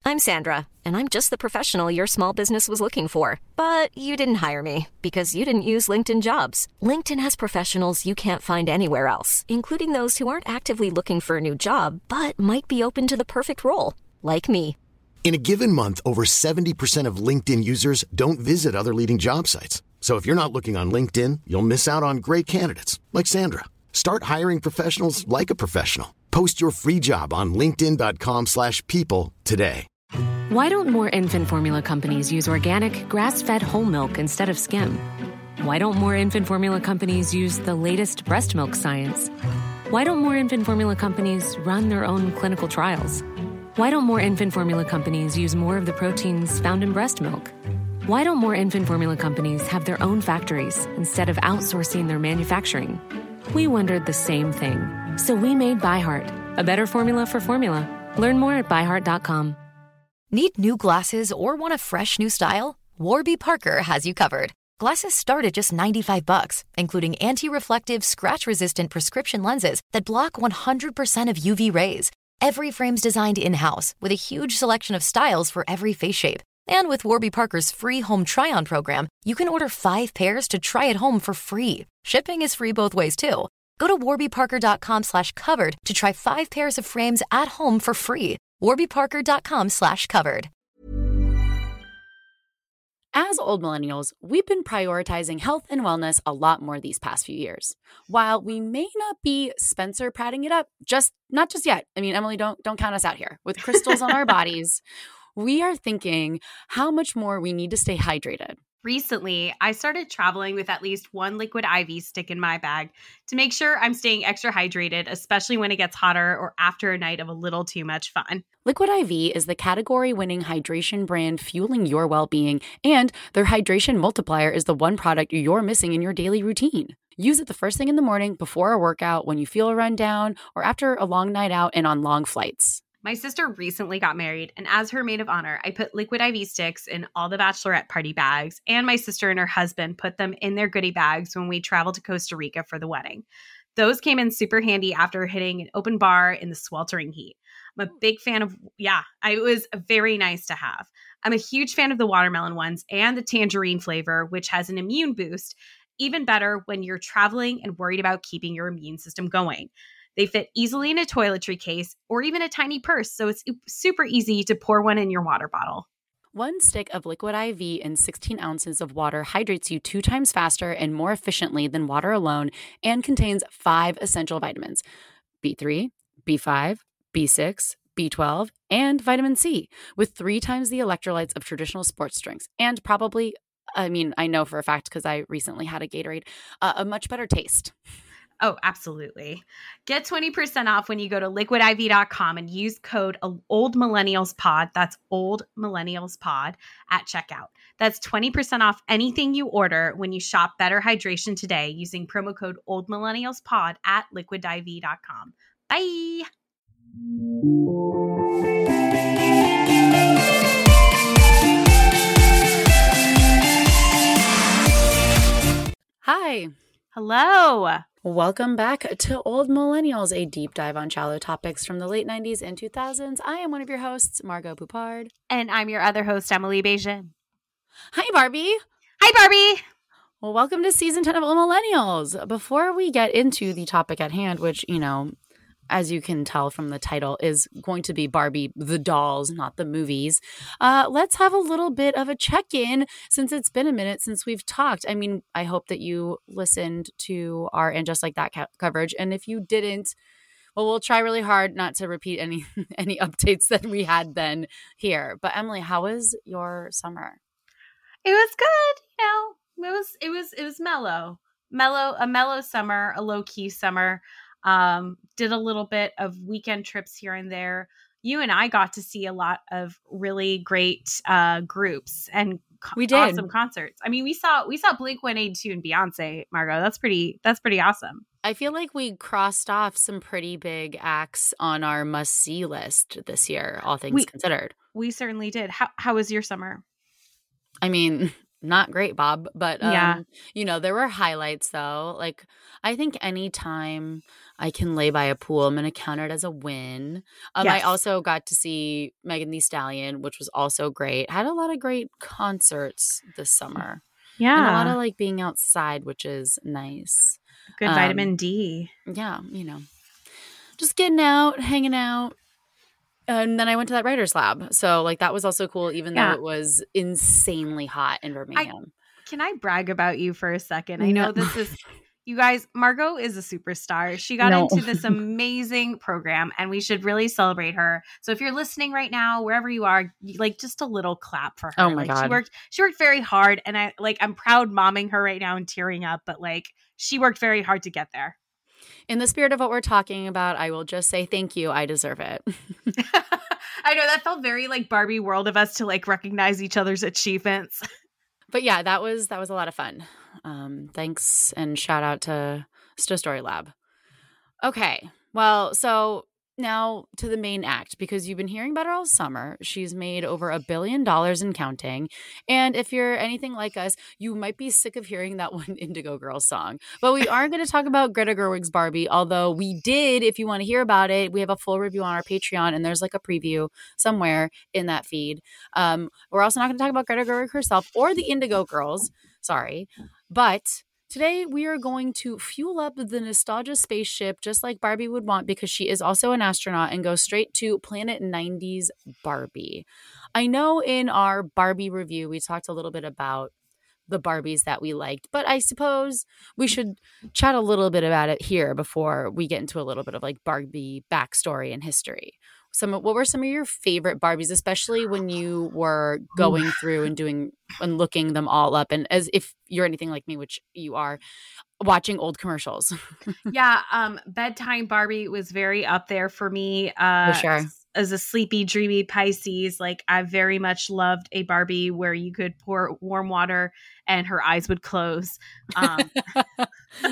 I'm Sandra, and I'm just the professional your small business was looking for. But you didn't hire me because you didn't use LinkedIn Jobs. LinkedIn has professionals you can't find anywhere else, including those who aren't actively looking for a new job, but might be open to the perfect role, like me. In a given month, over 70% of LinkedIn users don't visit other leading job sites. So if you're not looking on LinkedIn, you'll miss out on great candidates like Sandra. Start hiring professionals like a professional. Post your free job on linkedin.com/people today. Why don't more infant formula companies use organic, grass-fed whole milk instead of skim? Why don't more infant formula companies use the latest breast milk science? Why don't more infant formula companies run their own clinical trials? Why don't more infant formula companies use more of the proteins found in breast milk? Why don't more infant formula companies have their own factories instead of outsourcing their manufacturing? We wondered the same thing. So we made ByHeart, a better formula for formula. Learn more at byheart.com. Need new glasses or want a fresh new style? Warby Parker has you covered. Glasses start at just $95, including anti-reflective, scratch-resistant prescription lenses that block 100% of UV rays. Every frame's designed in-house with a huge selection of styles for every face shape. And with Warby Parker's free home try-on program, you can order 5 pairs to try at home for free. Shipping is free both ways, too. Go to warbyparker.com/covered to try 5 pairs of frames at home for free. warbyparker.com/covered. As old millennials, we've been prioritizing health and wellness a lot more these past few years. While we may not be Spencer prattling it up, not just yet. I mean, Emily, don't count us out here. With crystals on our bodies, we are thinking how much more we need to stay hydrated. Recently, I started traveling with at least one Liquid IV stick in my bag to make sure I'm staying extra hydrated, especially when it gets hotter or after a night of a little too much fun. Liquid IV is the category-winning hydration brand fueling your well-being, and their hydration multiplier is the one product you're missing in your daily routine. Use it the first thing in the morning, before a workout, when you feel a run down, or after a long night out and on long flights. My sister recently got married, and as her maid of honor, I put Liquid IV sticks in all the bachelorette party bags, and my sister and her husband put them in their goodie bags when we traveled to Costa Rica for the wedding. Those came in super handy after hitting an open bar in the sweltering heat. I'm a big fan of, it was very nice to have. I'm a huge fan of the watermelon ones and the tangerine flavor, which has an immune boost, even better when you're traveling and worried about keeping your immune system going. They fit easily in a toiletry case or even a tiny purse, so it's super easy to pour one in your water bottle. One stick of Liquid IV and 16 ounces of water hydrates you 2 times faster and more efficiently than water alone and contains 5 essential vitamins: B3, B5, B6, B12, and vitamin C, with 3 times the electrolytes of traditional sports drinks. And probably, I know for a fact because I recently had a Gatorade, a much better taste. Oh, absolutely. Get 20% off when you go to liquidiv.com and use code OldMillennialsPod. That's OldMillennialsPod at checkout. That's 20% off anything you order when you shop Better Hydration today using promo code OldMillennialsPod at liquidiv.com. Bye. Hi. Hello. Welcome back to Old Millennials, a deep dive on shallow topics from the late 90s and 2000s. I am one of your hosts, Margot Poupard. And I'm your other host, Emily Beijing. Hi, Barbie. Hi, Barbie. Well, welcome to Season 10 of Old Millennials. Before we get into the topic at hand, which, as you can tell from the title, is going to be Barbie the dolls, not the movies. Let's have a little bit of a check-in since it's been a minute since we've talked. I hope that you listened to our And Just Like That coverage. And if you didn't, well, we'll try really hard not to repeat any updates that we had then here. But Emily, how was your summer? It was good. It was mellow, a mellow summer, a low key summer. Did a little bit of weekend trips here and there. You and I got to see a lot of really great groups and we did awesome concerts. We saw Blink-182 and Beyonce, Margot. That's pretty awesome. I feel like we crossed off some pretty big acts on our must-see list this year, all things considered. We certainly did. How was your summer? Not great, Bob, but yeah. There were highlights though. Like I think anytime I can lay by a pool. I'm going to count it as a win. I Yes. also got to see Megan Thee Stallion, which was also great. Had a lot of great concerts this summer. And a lot Yeah. of like being outside, which is nice. Good vitamin D. Yeah, just getting out, hanging out. And then I went to that writer's lab. So like that was also cool, even though Yeah. it was insanely hot in Birmingham. Can I brag about you for a second? I know this is, you guys, Margot is a superstar. She got into this amazing program and we should really celebrate her. So if you're listening right now, wherever you are, like just a little clap for her. Oh my like, God. She worked very hard, and I'm proud momming her right now and tearing up, but like she worked very hard to get there. In the spirit of what we're talking about, I will just say thank you. I deserve it. I know that felt very like Barbie world of us to like recognize each other's achievements. But yeah, that was a lot of fun. Thanks and shout out to Story Lab. Okay, well, so now to the main act, because you've been hearing about her all summer. She's made over $1 billion and counting. And if you're anything like us, you might be sick of hearing that one Indigo Girls song. But we aren't going to talk about Greta Gerwig's Barbie, although we did, if you want to hear about it, we have a full review on our Patreon, and there's like a preview somewhere in that feed. We're also not going to talk about Greta Gerwig herself or the Indigo Girls. Sorry. But today, we are going to fuel up the nostalgia spaceship just like Barbie would want, because she is also an astronaut, and go straight to Planet 90s Barbie. I know in our Barbie review, we talked a little bit about the Barbies that we liked, but I suppose we should chat a little bit about it here before we get into a little bit of like Barbie backstory and history. What were some of your favorite Barbies, especially when you were going through and doing and looking them all up, and as if you're anything like me, which you are, watching old commercials? Yeah, bedtime Barbie was very up there for me. For sure. As a sleepy, dreamy Pisces, like I very much loved a Barbie where you could pour warm water and her eyes would close. That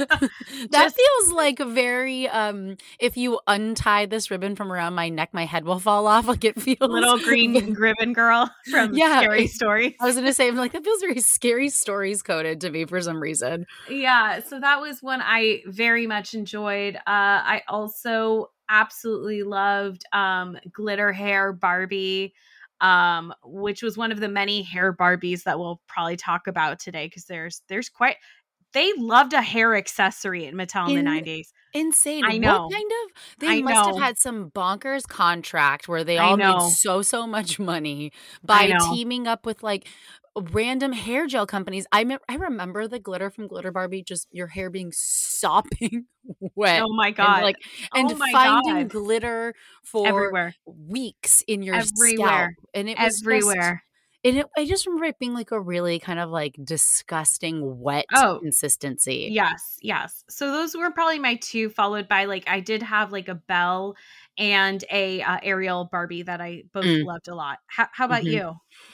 feels like very if you untie this ribbon from around my neck, my head will fall off. Like it feels little green ribbon girl from Scary Stories. I was gonna say, I'm like, that feels very Scary Stories coded to me for some reason. Yeah, so that was one I very much enjoyed. I also absolutely loved glitter hair Barbie, which was one of the many hair Barbies that we'll probably talk about today, because there's quite, they loved a hair accessory in Mattel in the 90s. Insane. I know. What kind of, they must have had some bonkers contract where they all made so much money by teaming up with like random hair gel companies. I remember the glitter from Glitter Barbie, just your hair being sopping wet. Oh my God. And finding glitter for everywhere, weeks in your scalp. And it was everywhere. I just remember it being like a really kind of like disgusting wet consistency. Yes. So those were probably my two, followed by like I did have like a Belle and a Ariel Barbie that I both loved a lot. How about you?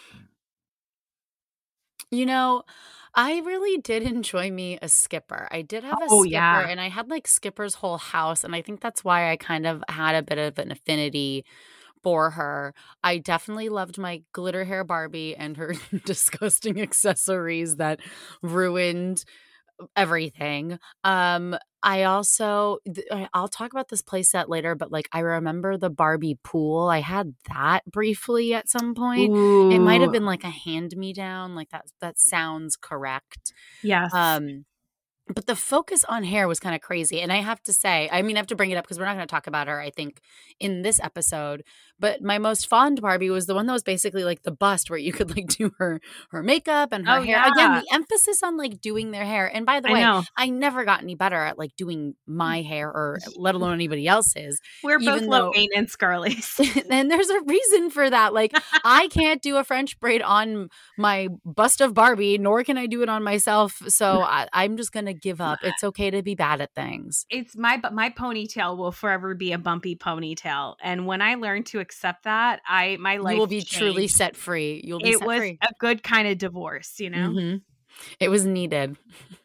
You know, I really did enjoy me a Skipper. I did have a Skipper, and I had like Skipper's whole house, and I think that's why I kind of had a bit of an affinity for her. I definitely loved my glitter hair Barbie and her disgusting accessories that ruined everything. I'll talk about this playset later, but like I remember the Barbie pool. I had that briefly at some point. Ooh. It might have been like a hand-me-down, like that sounds correct. Yes. But the focus on hair was kind of crazy. And I have to say, I have to bring it up because we're not going to talk about her, I think, in this episode. But my most fond Barbie was the one that was basically like the bust where you could like do her makeup and her hair. Yeah. Again, the emphasis on like doing their hair. And by the way, I never got any better at like doing my hair, or let alone anybody else's. We're both low maintenance girlies. And there's a reason for that. Like I can't do a French braid on my bust of Barbie, nor can I do it on myself. So I'm just going to give up. It's okay to be bad at things. It's my ponytail will forever be a bumpy ponytail. And when I learned to accept that, my life you will be changed. Truly set free. You'll be set free. It was a good kind of divorce, you know? Mm-hmm. It was needed.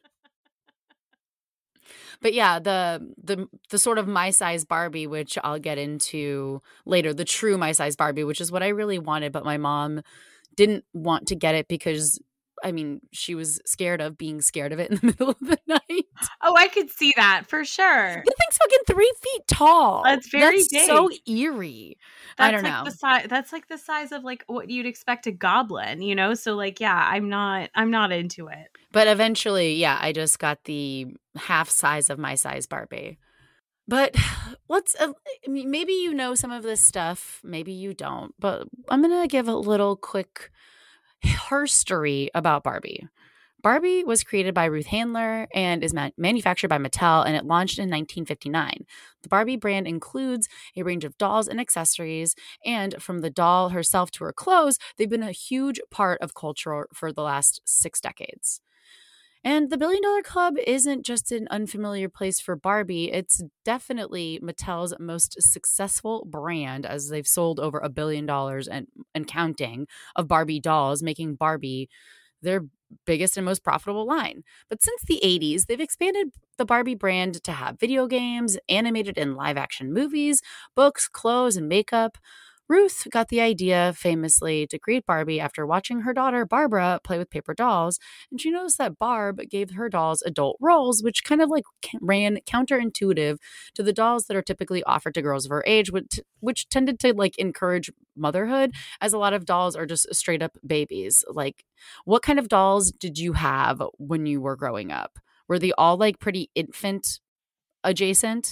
But yeah, the sort of my size Barbie, which I'll get into later, the true my size Barbie, which is what I really wanted, but my mom didn't want to get it because I mean, she was scared of being scared of it in the middle of the night. Oh, I could see that for sure. The thing's fucking 3 feet tall. That's very That's so big. eerie. That's I don't like know. that's like the size of like what you'd expect a goblin, you know? So like, yeah, I'm not into it. But eventually, yeah, I just got the half size of my size Barbie. But let's, I mean, maybe you know some of this stuff, maybe you don't, but I'm going to give a little quick herstory about Barbie. Barbie was created by Ruth Handler and is manufactured by Mattel, and it launched in 1959. The Barbie brand includes a range of dolls and accessories, and from the doll herself to her clothes, they've been a huge part of culture for the last 6 decades. And the $1 Billion Club isn't just an unfamiliar place for Barbie. It's definitely Mattel's most successful brand, as they've sold over $1 billion and counting of Barbie dolls, making Barbie their biggest and most profitable line. But since the 80s, they've expanded the Barbie brand to have video games, animated and live action movies, books, clothes, and makeup. Ruth got the idea famously to create Barbie after watching her daughter Barbara play with paper dolls, and she noticed that Barb gave her dolls adult roles, which kind of like ran counterintuitive to the dolls that are typically offered to girls of her age, which tended to like encourage motherhood, as a lot of dolls are just straight up babies. Like, what kind of dolls did you have when you were growing up? Were they all like pretty infant adjacent?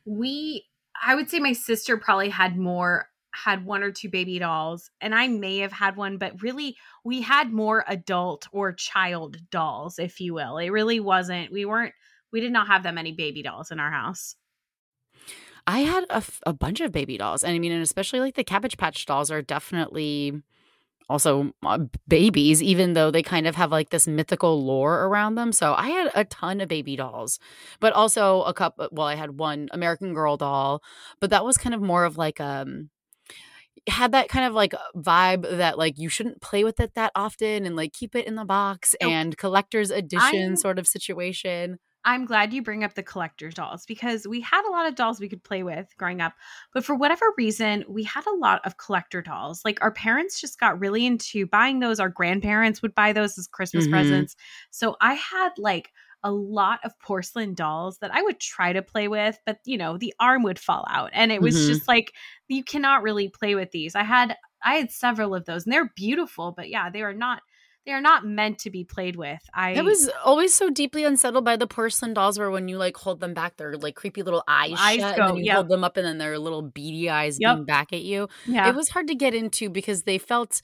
I would say my sister probably had 1 or 2 baby dolls, and I may have had one, but really we had more adult or child dolls, if you will. It really wasn't, we did not have that many baby dolls in our house. I had a bunch of baby dolls. And I mean, and especially like the Cabbage Patch dolls are definitely also babies, even though they kind of have like this mythical lore around them. So I had a ton of baby dolls, but also I had one American Girl doll, but that was kind of more of like, had that kind of like vibe that like you shouldn't play with it that often and like keep it in the box and collector's edition sort of situation. I'm glad you bring up the collector's dolls, because we had a lot of dolls we could play with growing up. But for whatever reason, we had a lot of collector dolls. Like our parents just got really into buying those. Our grandparents would buy those as Christmas presents. So I had like a lot of porcelain dolls that I would try to play with, but you know, the arm would fall out. And it was just like, you cannot really play with these. I had several of those, and they're beautiful, but yeah, they are not meant to be played with. I was always so deeply unsettled by the porcelain dolls where when you like hold them back, their like creepy little eyes shut, and then you hold them up and then their little beady eyes beam back at you. Yeah. It was hard to get into because they felt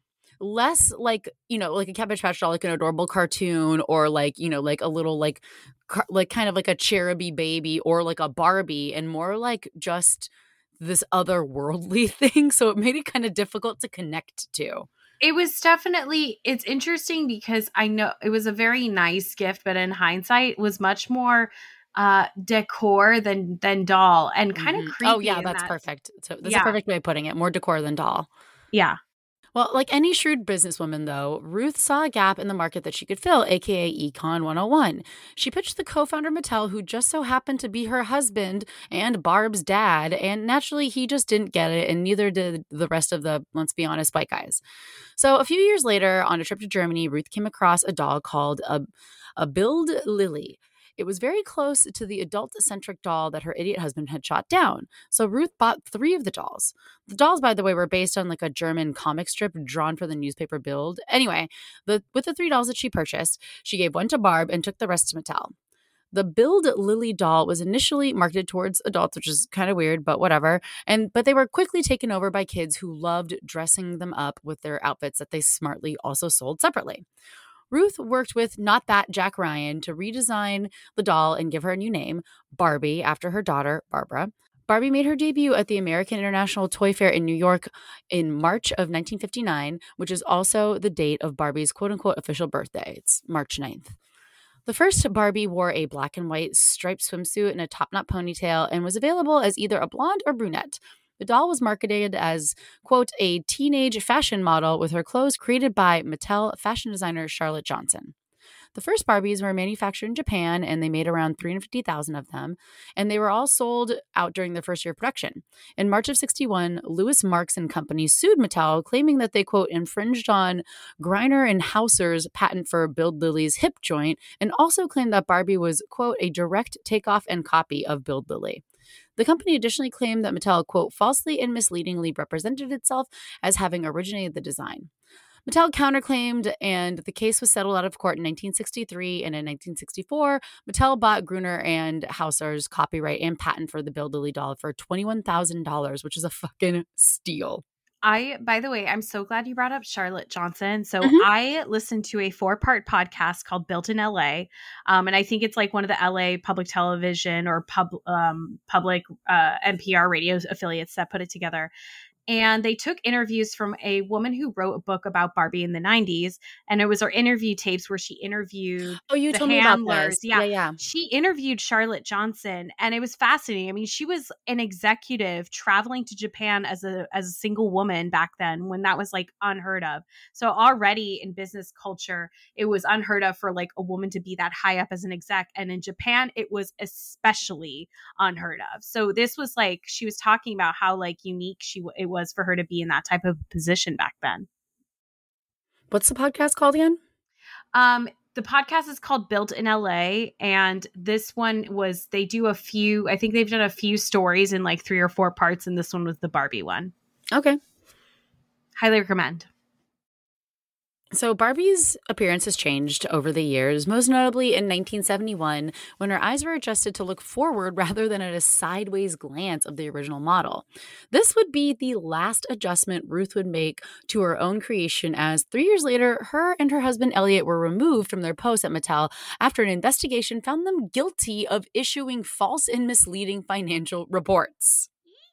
less like, you know, like a Cabbage Patch doll, like an adorable cartoon, or like, you know, like a little like kind of like a cheruby baby, or like a Barbie, and more like just this otherworldly thing. So it made it kind of difficult to connect to. It was definitely, it's interesting because I know it was a very nice gift, but in hindsight was much more decor than doll, and kind of creepy. Oh yeah, that's perfect. So that's a perfect way of putting it. More decor than doll. Yeah. Well, like any shrewd businesswoman, though, Ruth saw a gap in the market that she could fill, aka Econ 101. She pitched the co-founder Mattel, who just so happened to be her husband and Barb's dad, and naturally he just didn't get it, and neither did the rest of the, let's be honest, white guys. So a few years later, on a trip to Germany, Ruth came across a doll called a Bild Lily. It was very close to the adult-centric doll that her idiot husband had shot down. So Ruth bought 3 of the dolls. The dolls, by the way, were based on like a German comic strip drawn for the newspaper Bild. Anyway, with the 3 dolls that she purchased, she gave 1 to Barb and took the rest to Mattel. The Bild Lily doll was initially marketed towards adults, which is kind of weird, but whatever. But they were quickly taken over by kids who loved dressing them up with their outfits that they smartly also sold separately. Ruth worked with Not That Jack Ryan to redesign the doll and give her a new name, Barbie, after her daughter, Barbara. Barbie made her debut at the American International Toy Fair in New York in March of 1959, which is also the date of Barbie's quote-unquote official birthday. It's March 9th. The first Barbie wore a black and white striped swimsuit and a top-knot ponytail and was available as either a blonde or brunette. The doll was marketed as, quote, a teenage fashion model with her clothes created by Mattel fashion designer Charlotte Johnson. The first Barbies were manufactured in Japan, and they made around 350,000 of them, and they were all sold out during their first year of production. In March of 61, Louis Marx and Company sued Mattel, claiming that they, quote, infringed on Greiner and Hauser's patent for Build Lily's hip joint, and also claimed that Barbie was, quote, a direct takeoff and copy of Build Lily. The company additionally claimed that Mattel, quote, falsely and misleadingly represented itself as having originated the design. Mattel counterclaimed, and the case was settled out of court in 1963, and in 1964, Mattel bought Gruner and Hauser's copyright and patent for the Build Lily doll for $21,000, which is a fucking steal. By the way, I'm so glad you brought up Charlotte Johnson. So I listened to a 4-part podcast called Built in LA. And I think it's like one of the LA public television or public NPR radio affiliates that put it together. And they took interviews from a woman who wrote a book about Barbie in the 90s. And it was her interview tapes where she interviewed you the told handlers. Me about this. Yeah. She interviewed Charlotte Johnson, and it was fascinating. I mean, she was an executive traveling to Japan as a single woman back then, when that was like unheard of. So already in business culture, it was unheard of for like a woman to be that high up as an exec. And in Japan, it was especially unheard of. So this was like, she was talking about how like unique it was for her to be in that type of position back then. What's the podcast called again? The podcast is called Built in LA, and this one was, they do a few, I think they've done a few stories in like 3 or 4 parts, and this one was the Barbie one. Okay. Highly recommend. So Barbie's appearance has changed over the years, most notably in 1971, when her eyes were adjusted to look forward rather than at a sideways glance of the original model. This would be the last adjustment Ruth would make to her own creation, as 3 years later, her and her husband Elliot were removed from their posts at Mattel after an investigation found them guilty of false and misleading financial reports.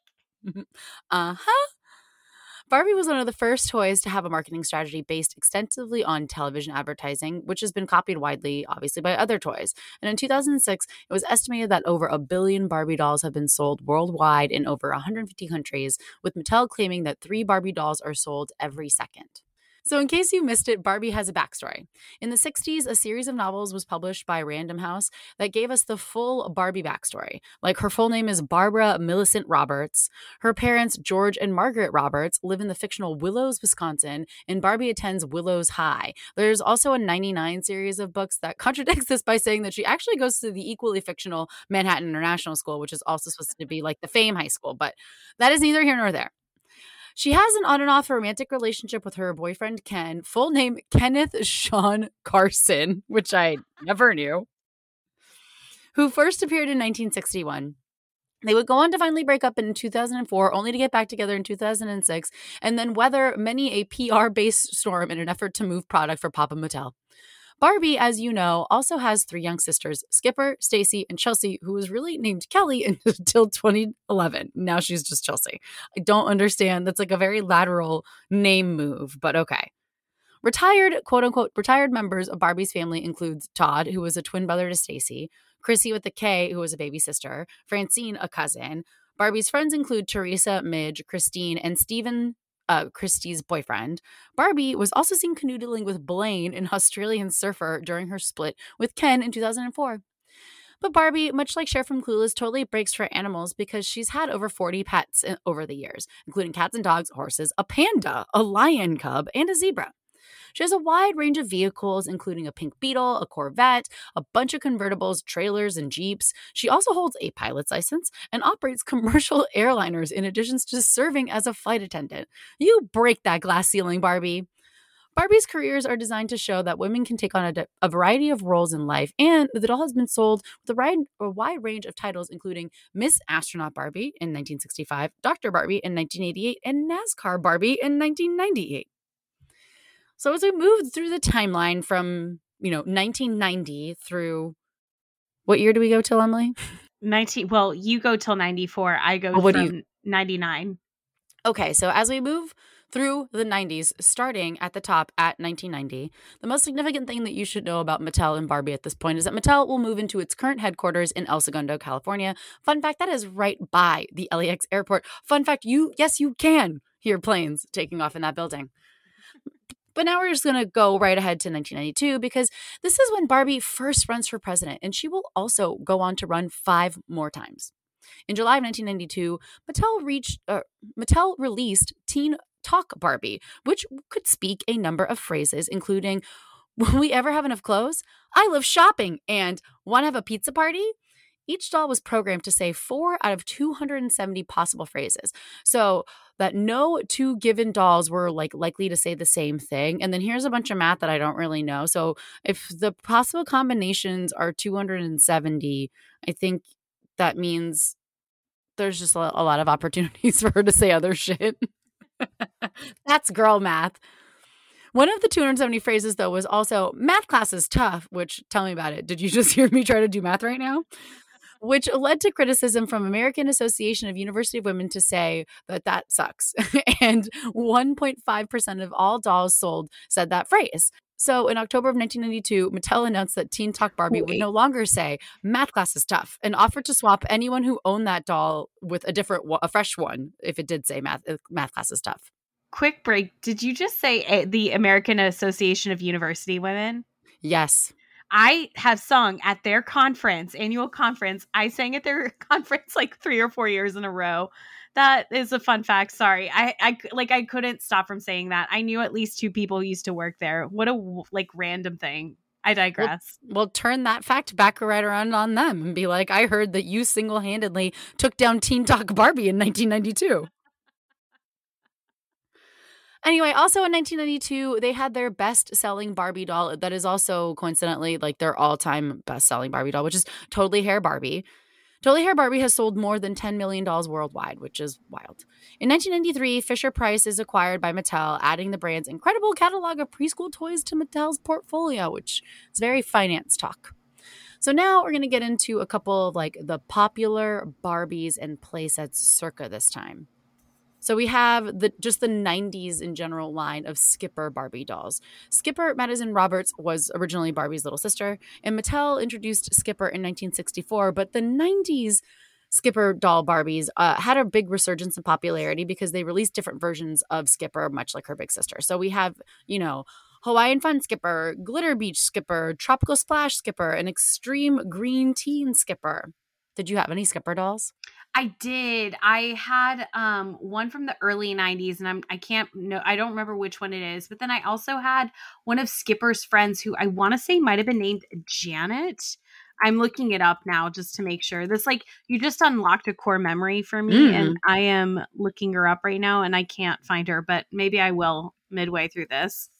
Barbie was one of the first toys to have a marketing strategy based extensively on television advertising, which has been copied widely, obviously, by other toys. And in 2006, it was estimated that over 1 billion Barbie dolls have been sold worldwide in over 150 countries, with Mattel claiming that 3 Barbie dolls are sold every second. So in case you missed it, Barbie has a backstory. In the 60s, a series of novels was published by Random House that gave us the full Barbie backstory. Like, her full name is Barbara Millicent Roberts. Her parents, George and Margaret Roberts, live in the fictional Willows, Wisconsin, and Barbie attends Willows High. There's also a 99 series of books that contradicts this by saying that she actually goes to the equally fictional Manhattan International School, which is also supposed to be like the Fame High School, but that is neither here nor there. She has an on and off romantic relationship with her boyfriend, Ken, full name Kenneth Sean Carson, which I never knew, who first appeared in 1961. They would go on to finally break up in 2004, only to get back together in 2006, and then weather many a PR-based storm in an effort to move product for Papa Mattel. Barbie, as you know, also has 3 young sisters, Skipper, Stacy, and Chelsea, who was really named Kelly until 2011. Now she's just Chelsea. I don't understand. That's like a very lateral name move, but okay. Retired, quote-unquote, retired members of Barbie's family includes Todd, who was a twin brother to Stacy, Chrissy with a K, who was a baby sister, Francine, a cousin. Barbie's friends include Teresa, Midge, Christine, and Stephen, Christie's boyfriend. Barbie was also seen canoodling with Blaine, an Australian surfer, during her split with Ken in 2004. But Barbie, much like Cher from Clueless, totally breaks for animals because she's had over 40 pets over the years, including cats and dogs, horses, a panda, a lion cub, and a zebra. She has a wide range of vehicles, including a pink Beetle, a Corvette, a bunch of convertibles, trailers, and Jeeps. She also holds a pilot's license and operates commercial airliners in addition to serving as a flight attendant. You break that glass ceiling, Barbie. Barbie's careers are designed to show that women can take on a variety of roles in life, and the doll has been sold with a wide range of titles, including Miss Astronaut Barbie in 1965, Dr. Barbie in 1988, and NASCAR Barbie in 1998. So as we moved through the timeline from, 1990 through, what year do we go till, Emily? Well, you go till 94. I go from 99. Okay, so as we move through the 90s, starting at the top at 1990, the most significant thing that you should know about Mattel and Barbie at this point is that Mattel will move into its current headquarters in El Segundo, California. Fun fact, that is right by the LAX airport. Fun fact, you can hear planes taking off in that building. But now we're just going to go right ahead to 1992 because this is when Barbie first runs for president, and she will also go on to run 5 more times. In July of 1992, Mattel released Teen Talk Barbie, which could speak a number of phrases, including, "Will we ever have enough clothes? I love shopping," and "Want to have a pizza party?" Each doll was programmed to say 4 out of 270 possible phrases, so that no 2 given dolls were likely to say the same thing. And then here's a bunch of math that I don't really know. So if the possible combinations are 270, I think that means there's just a lot of opportunities for her to say other shit. That's girl math. One of the 270 phrases, though, was also "math class is tough," which, tell me about it. Did you just hear me try to do math right now? Which led to criticism from American Association of University of Women to say that sucks. And 1.5% of all dolls sold said that phrase. So in October of 1992, Mattel announced that Teen Talk Barbie would no longer say "math class is tough" and offered to swap anyone who owned that doll with a fresh one if it did say math class is tough. Quick break. Did you just say the American Association of University Women? Yes. I have sung at their annual conference. I sang at their conference like 3 or 4 years in a row. That is a fun fact. Sorry. I couldn't stop from saying that. I knew at least 2 people used to work there. What a random thing. I digress. Well, turn that fact back right around on them and be like, "I heard that you single-handedly took down Teen Talk Barbie in 1992. Anyway, also in 1992, they had their best-selling Barbie doll that is also coincidentally their all-time best-selling Barbie doll, which is Totally Hair Barbie. Totally Hair Barbie has sold more than 10 million dolls worldwide, which is wild. In 1993, Fisher-Price is acquired by Mattel, adding the brand's incredible catalog of preschool toys to Mattel's portfolio, which is very finance talk. So now we're going to get into a couple of the popular Barbies and playsets circa this time. So we have just the 90s in general line of Skipper Barbie dolls. Skipper Madison Roberts was originally Barbie's little sister, and Mattel introduced Skipper in 1964, but the 90s Skipper doll Barbies had a big resurgence in popularity because they released different versions of Skipper, much like her big sister. So we have, Hawaiian Fun Skipper, Glitter Beach Skipper, Tropical Splash Skipper, and Extreme Green Teen Skipper. Did you have any Skipper dolls? I did. I had one from the early 90s, and I don't remember which one it is, but then I also had one of Skipper's friends who I want to say might have been named Janet. I'm looking it up now just to make sure. This you just unlocked a core memory for me, and I am looking her up right now and I can't find her, but maybe I will midway through this.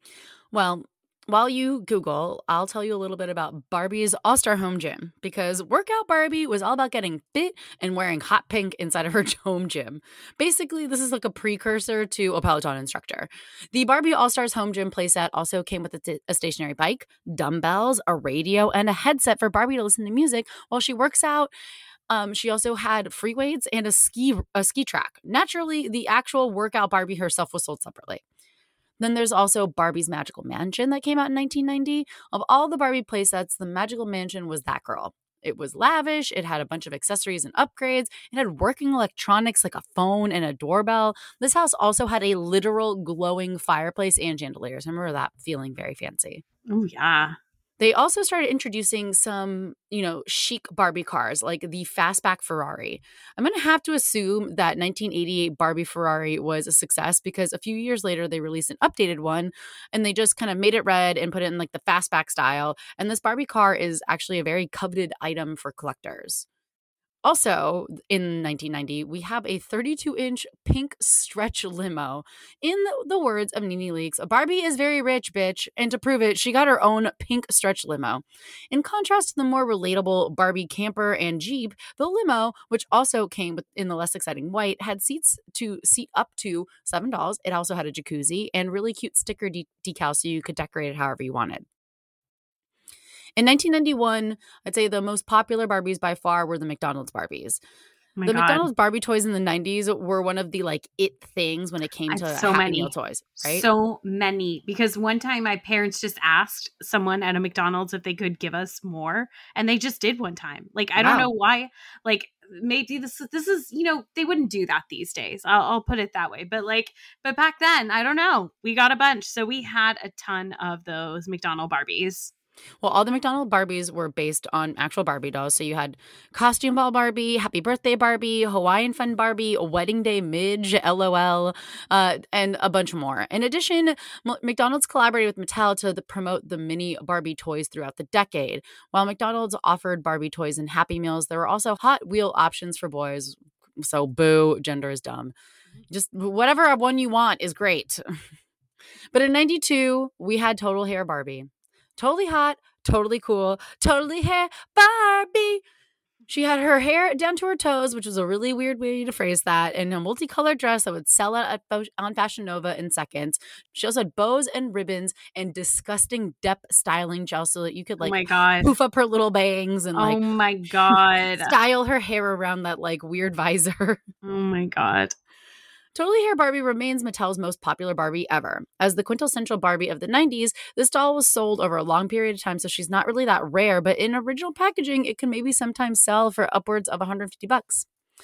Well, while you Google, I'll tell you a little bit about Barbie's All-Star Home Gym, because Workout Barbie was all about getting fit and wearing hot pink inside of her home gym. Basically, this is a precursor to a Peloton instructor. The Barbie All-Stars Home Gym playset also came with a stationary bike, dumbbells, a radio, and a headset for Barbie to listen to music while she works out. She also had free weights and a ski track. Naturally, the actual Workout Barbie herself was sold separately. Then there's also Barbie's Magical Mansion that came out in 1990. Of all the Barbie playsets, the Magical Mansion was that girl. It was lavish. It had a bunch of accessories and upgrades. It had working electronics like a phone and a doorbell. This house also had a literal glowing fireplace and chandeliers. I remember that feeling very fancy. Oh, yeah. They also started introducing some, chic Barbie cars like the Fastback Ferrari. I'm going to have to assume that 1988 Barbie Ferrari was a success because a few years later they released an updated one and they just kind of made it red and put it in the Fastback style. And this Barbie car is actually a very coveted item for collectors. Also, in 1990, we have a 32-inch pink stretch limo. In the words of Nene Leakes, "Barbie is very rich, bitch," and to prove it, she got her own pink stretch limo. In contrast to the more relatable Barbie camper and Jeep, the limo, which also came in the less exciting white, had seats to seat up to 7 dolls. It also had a jacuzzi and really cute sticker decals so you could decorate it however you wanted. In 1991, I'd say the most popular Barbies by far were the McDonald's Barbies. McDonald's Barbie toys in the 90s were one of the it things when it came to Happy Meal toys, right? So many. Because one time my parents just asked someone at a McDonald's if they could give us more. And they just did one time. I don't know why. maybe this is, they wouldn't do that these days. I'll put it that way. But back then, I don't know. We got a bunch. So we had a ton of those McDonald Barbies. Well, all the McDonald Barbies were based on actual Barbie dolls. So you had Costume Ball Barbie, Happy Birthday Barbie, Hawaiian Fun Barbie, Wedding Day Midge, LOL, and a bunch more. In addition, McDonald's collaborated with Mattel to promote the mini Barbie toys throughout the decade. While McDonald's offered Barbie toys and Happy Meals, there were also Hot Wheel options for boys. So boo, gender is dumb. Just whatever one you want is great. But in 92, we had Total Hair Barbie. Totally hot, totally cool, totally hair Barbie. She had her hair down to her toes, which was a really weird way to phrase that, and a multicolored dress that would sell out on Fashion Nova in seconds. She also had bows and ribbons and disgusting depth styling gel so that you could oh my God. poof up her little bangs and oh my God, style her hair around that weird visor. Oh my God. Totally Hair Barbie remains Mattel's most popular Barbie ever. As the quintessential Barbie of the 90s, this doll was sold over a long period of time, so she's not really that rare, but in original packaging, it can maybe sometimes sell for upwards of $150.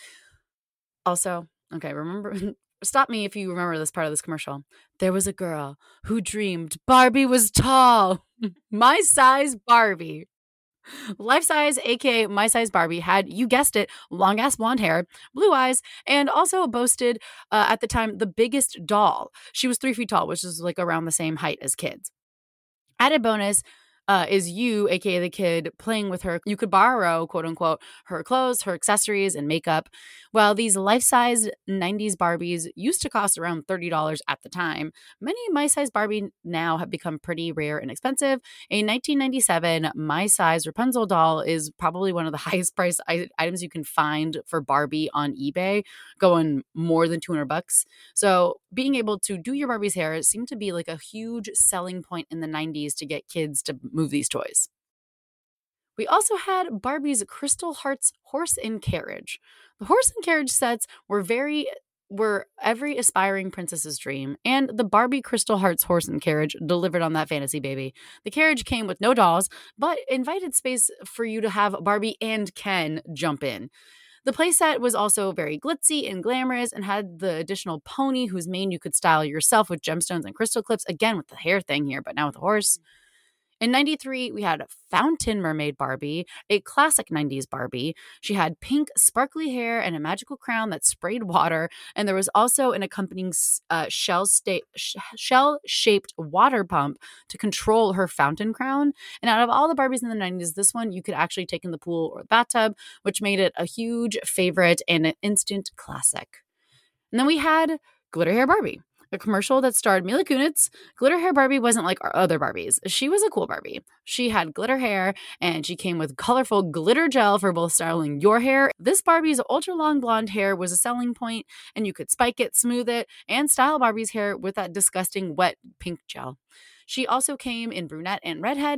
Also, okay, remember, stop me if you remember this part of this commercial. There was a girl who dreamed Barbie was tall. My size Barbie. Life size, aka my size Barbie, had, you guessed it, long ass blonde hair, blue eyes, and also boasted at the time the biggest doll. She was 3 feet tall, which is around the same height as kids. Added bonus is you, aka the kid, playing with her. You could borrow, quote unquote, her clothes, her accessories, and makeup. Well, these life-size 90s Barbies used to cost around $30 at the time. Many my-size Barbie now have become pretty rare and expensive. A 1997 my-size Rapunzel doll is probably one of the highest priced items you can find for Barbie on eBay, going more than $200. So being able to do your Barbie's hair seemed to be a huge selling point in the 90s to get kids to move these toys. We also had Barbie's Crystal Hearts horse and carriage. The horse and carriage sets were every aspiring princess's dream, and the Barbie Crystal Hearts horse and carriage delivered on that fantasy, baby. The carriage came with no dolls, but invited space for you to have Barbie and Ken jump in. The playset was also very glitzy and glamorous and had the additional pony whose mane you could style yourself with gemstones and crystal clips, again with the hair thing here, but now with a horse. In 93, we had Fountain Mermaid Barbie, a classic 90s Barbie. She had pink, sparkly hair and a magical crown that sprayed water, and there was also an accompanying shell-shaped water pump to control her fountain crown. And out of all the Barbies in the 90s, this one you could actually take in the pool or the bathtub, which made it a huge favorite and an instant classic. And then we had Glitter Hair Barbie, a commercial that starred Mila Kunis. Glitter Hair Barbie wasn't like our other Barbies. She was a cool Barbie. She had glitter hair, and she came with colorful glitter gel for both styling your hair. This Barbie's ultra-long blonde hair was a selling point, and you could spike it, smooth it, and style Barbie's hair with that disgusting wet pink gel. She also came in brunette and redhead.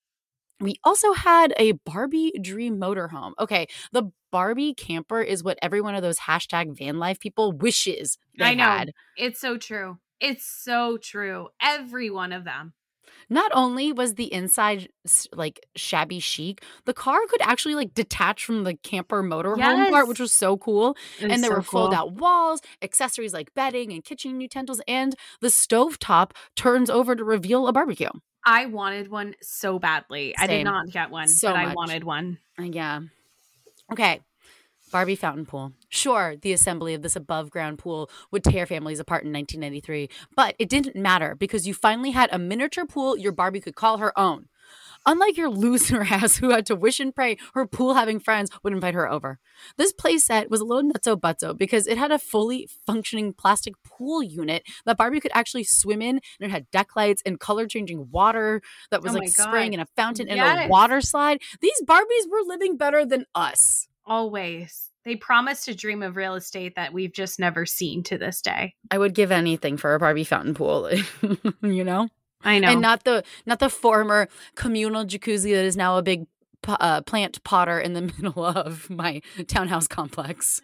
We also had a Barbie dream motorhome. Okay, the Barbie camper is what every one of those hashtag van life people wishes they had. It's so true. It's so true. Every one of them. Not only was the inside shabby chic, the car could actually detach from the camper motorhome part, which was so cool. And there were fold-out walls, accessories like bedding and kitchen utensils, and the stovetop turns over to reveal a barbecue. I wanted one so badly. Same. I did not get one, but I wanted one. Yeah. Okay. Barbie fountain pool. Sure, the assembly of this above-ground pool would tear families apart in 1993, but it didn't matter because you finally had a miniature pool your Barbie could call her own. Unlike your loser ass who had to wish and pray her pool-having friends would invite her over. This playset was a little nutso-butso because it had a fully functioning plastic pool unit that Barbie could actually swim in, and it had deck lights and color-changing water that was spraying in a fountain and a water slide. These Barbies were living better than us. Always. They promised a dream of real estate that we've just never seen to this day. I would give anything for a Barbie fountain pool, you know? I know. And not the former communal jacuzzi that is now a big plant potter in the middle of my townhouse complex.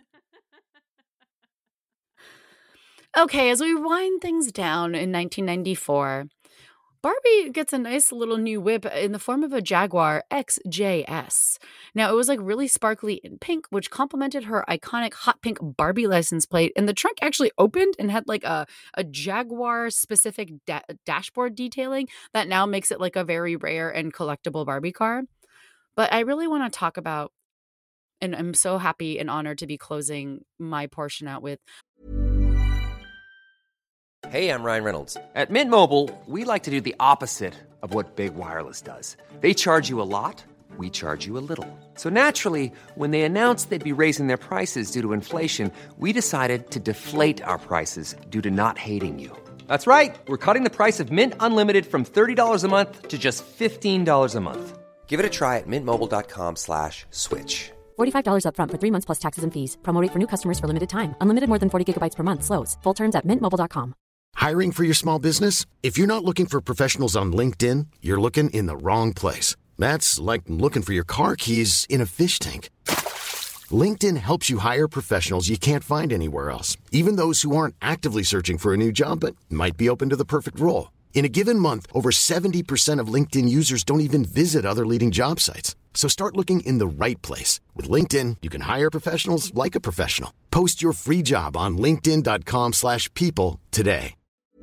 Okay, as we wind things down in 1994, Barbie gets a nice little new whip in the form of a Jaguar XJS. Now, it was like really sparkly in pink, which complemented her iconic hot pink Barbie license plate. And the trunk actually opened and had like a Jaguar-specific dashboard detailing that now makes it like a very rare and collectible Barbie car. But I really want to talk about, and I'm so happy and honored to be closing my portion out with. Hey, I'm Ryan Reynolds. At Mint Mobile, we like to do the opposite of what Big Wireless does. They charge you a lot, we charge you a little. So naturally, when they announced they'd be raising their prices due to inflation, we decided to deflate our prices due to not hating you. That's right. We're cutting the price of Mint Unlimited from $30 a month to just $15 a month. Give it a try at mintmobile.com/switch. $45 up front for 3 months plus taxes and fees. Promo rate for new customers for limited time. Unlimited more than 40 gigabytes per month. Slows full terms at mintmobile.com. Hiring for your small business? If you're not looking for professionals on LinkedIn, you're looking in the wrong place. That's like looking for your car keys in a fish tank. LinkedIn helps you hire professionals you can't find anywhere else, even those who aren't actively searching for a new job but might be open to the perfect role. In a given month, over 70% of LinkedIn users don't even visit other leading job sites. So start looking in the right place. With LinkedIn, you can hire professionals like a professional. Post your free job on linkedin.com/people today.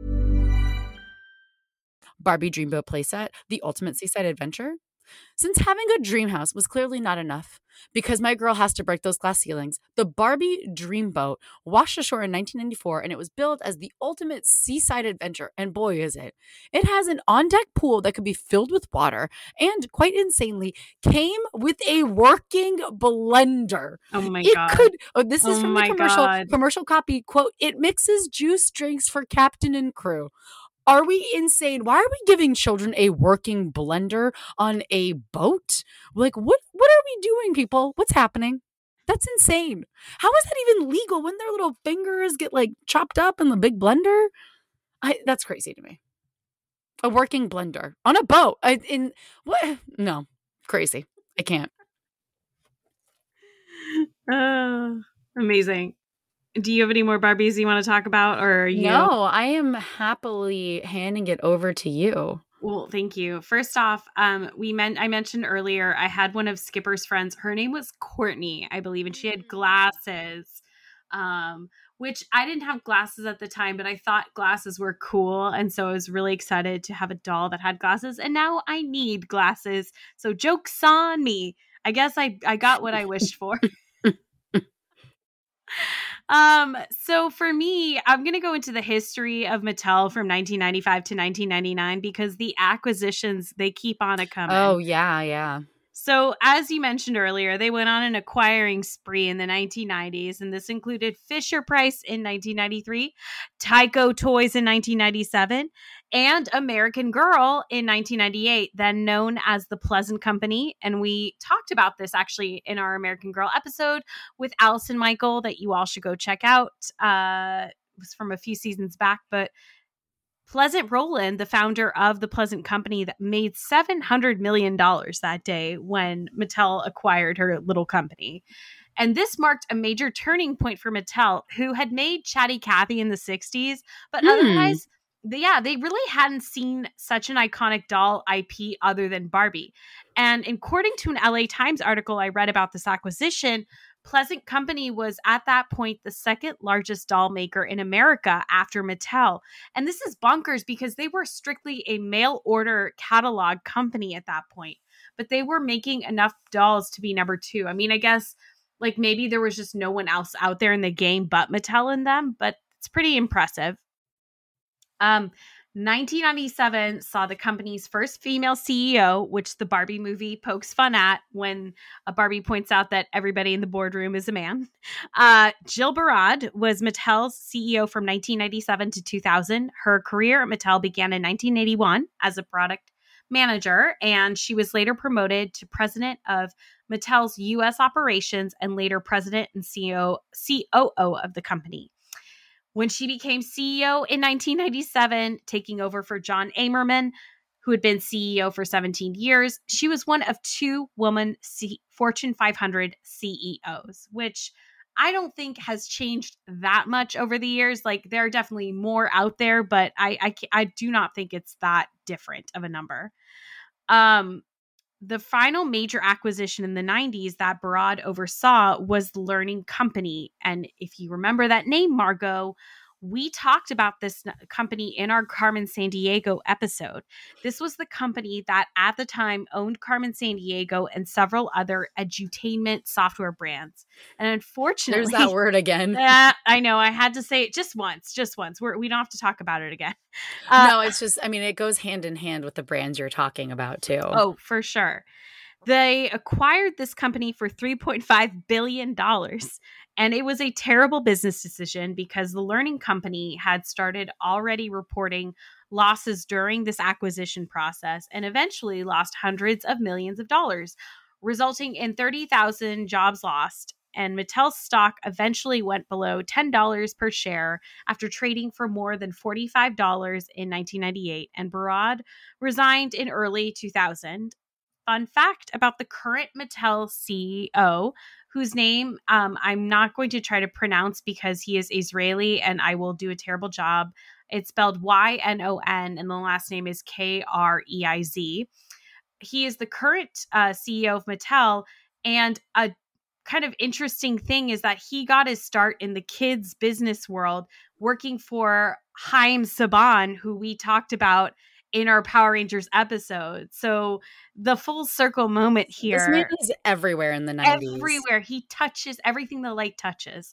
Barbie Dreamboat playset, the ultimate seaside adventure? Since having a dream house was clearly not enough, because my girl has to break those glass ceilings, the Barbie Dreamboat washed ashore in 1994, and it was billed as the ultimate seaside adventure, and boy is it. It has an on-deck pool that could be filled with water, and quite insanely, came with a working blender. Oh my It God. could, this is Oh from the my commercial, God. commercial copy, quote, "It mixes juice drinks for captain and crew." Are we insane? Why are we giving children a working blender on a boat? Like, what are we doing, people? What's happening? That's insane. How is that even legal when their little fingers get like chopped up in the big blender? That's crazy to me. A working blender on a boat. What? No, crazy. I can't. Amazing. Do you have any more Barbies you want to talk about, or are you? No, I am happily handing it over to you. Well, thank you. First off, I mentioned earlier I had one of Skipper's friends. Her name was Courtney, I believe, and she had glasses, which I didn't have glasses at the time, but I thought glasses were cool, and so I was really excited to have a doll that had glasses. And now I need glasses, so joke's on me. I guess I got what I wished for. So for me, I'm going to go into the history of Mattel from 1995 to 1999 because the acquisitions, they keep on a-coming. Oh, yeah. So as you mentioned earlier, they went on an acquiring spree in the 1990s, and this included Fisher-Price in 1993, Tyco Toys in 1997, and American Girl in 1998, then known as the Pleasant Company. And we talked about this actually in our American Girl episode with Allison Michael that you all should go check out. It was from a few seasons back, but Pleasant Rowland, the founder of the Pleasant Company, that made $700 million that day when Mattel acquired her little company. And this marked a major turning point for Mattel, who had made Chatty Cathy in the 60s, but otherwise, they really hadn't seen such an iconic doll IP other than Barbie. And according to an LA Times article I read about this acquisition, Pleasant Company was at that point the second largest doll maker in America after Mattel. And this is bonkers because they were strictly a mail order catalog company at that point, but they were making enough dolls to be number two. I mean, I guess like maybe there was just no one else out there in the game but Mattel in them, but it's pretty impressive. 1997 saw the company's first female CEO, which the Barbie movie pokes fun at when Barbie points out that everybody in the boardroom is a man. Jill Barad was Mattel's CEO from 1997 to 2000. Her career at Mattel began in 1981 as a product manager, and she was later promoted to president of Mattel's U.S. operations and later president and COO of the company. When she became CEO in 1997, taking over for John Amerman, who had been CEO for 17 years, she was one of two women Fortune 500 CEOs, which I don't think has changed that much over the years. Like there are definitely more out there, but I do not think it's that different of a number. The final major acquisition in the 90s that Barad oversaw was the Learning Company. And if you remember that name, Margot, we talked about this company in our Carmen Sandiego episode. This was the company that at the time owned Carmen Sandiego and several other edutainment software brands. And unfortunately, there's that word again. I know. I had to say it just once. We don't have to talk about it again. No, it's just, I mean, it goes hand in hand with the brands you're talking about too. Oh, for sure. They acquired this company for $3.5 billion. And it was a terrible business decision because the Learning Company had started already reporting losses during this acquisition process and eventually lost hundreds of millions of dollars, resulting in 30,000 jobs lost. And Mattel's stock eventually went below $10 per share after trading for more than $45 in 1998. And Barad resigned in early 2000. Fun fact about the current Mattel CEO, whose name I'm not going to try to pronounce because he is Israeli and I will do a terrible job. It's spelled YNON and the last name is Kreiz. He is the current CEO of Mattel, and a kind of interesting thing is that he got his start in the kids business world working for Haim Saban, who we talked about in our Power Rangers episode. So the full circle moment here. This man is everywhere in the 90s. Everywhere. He touches everything the light touches.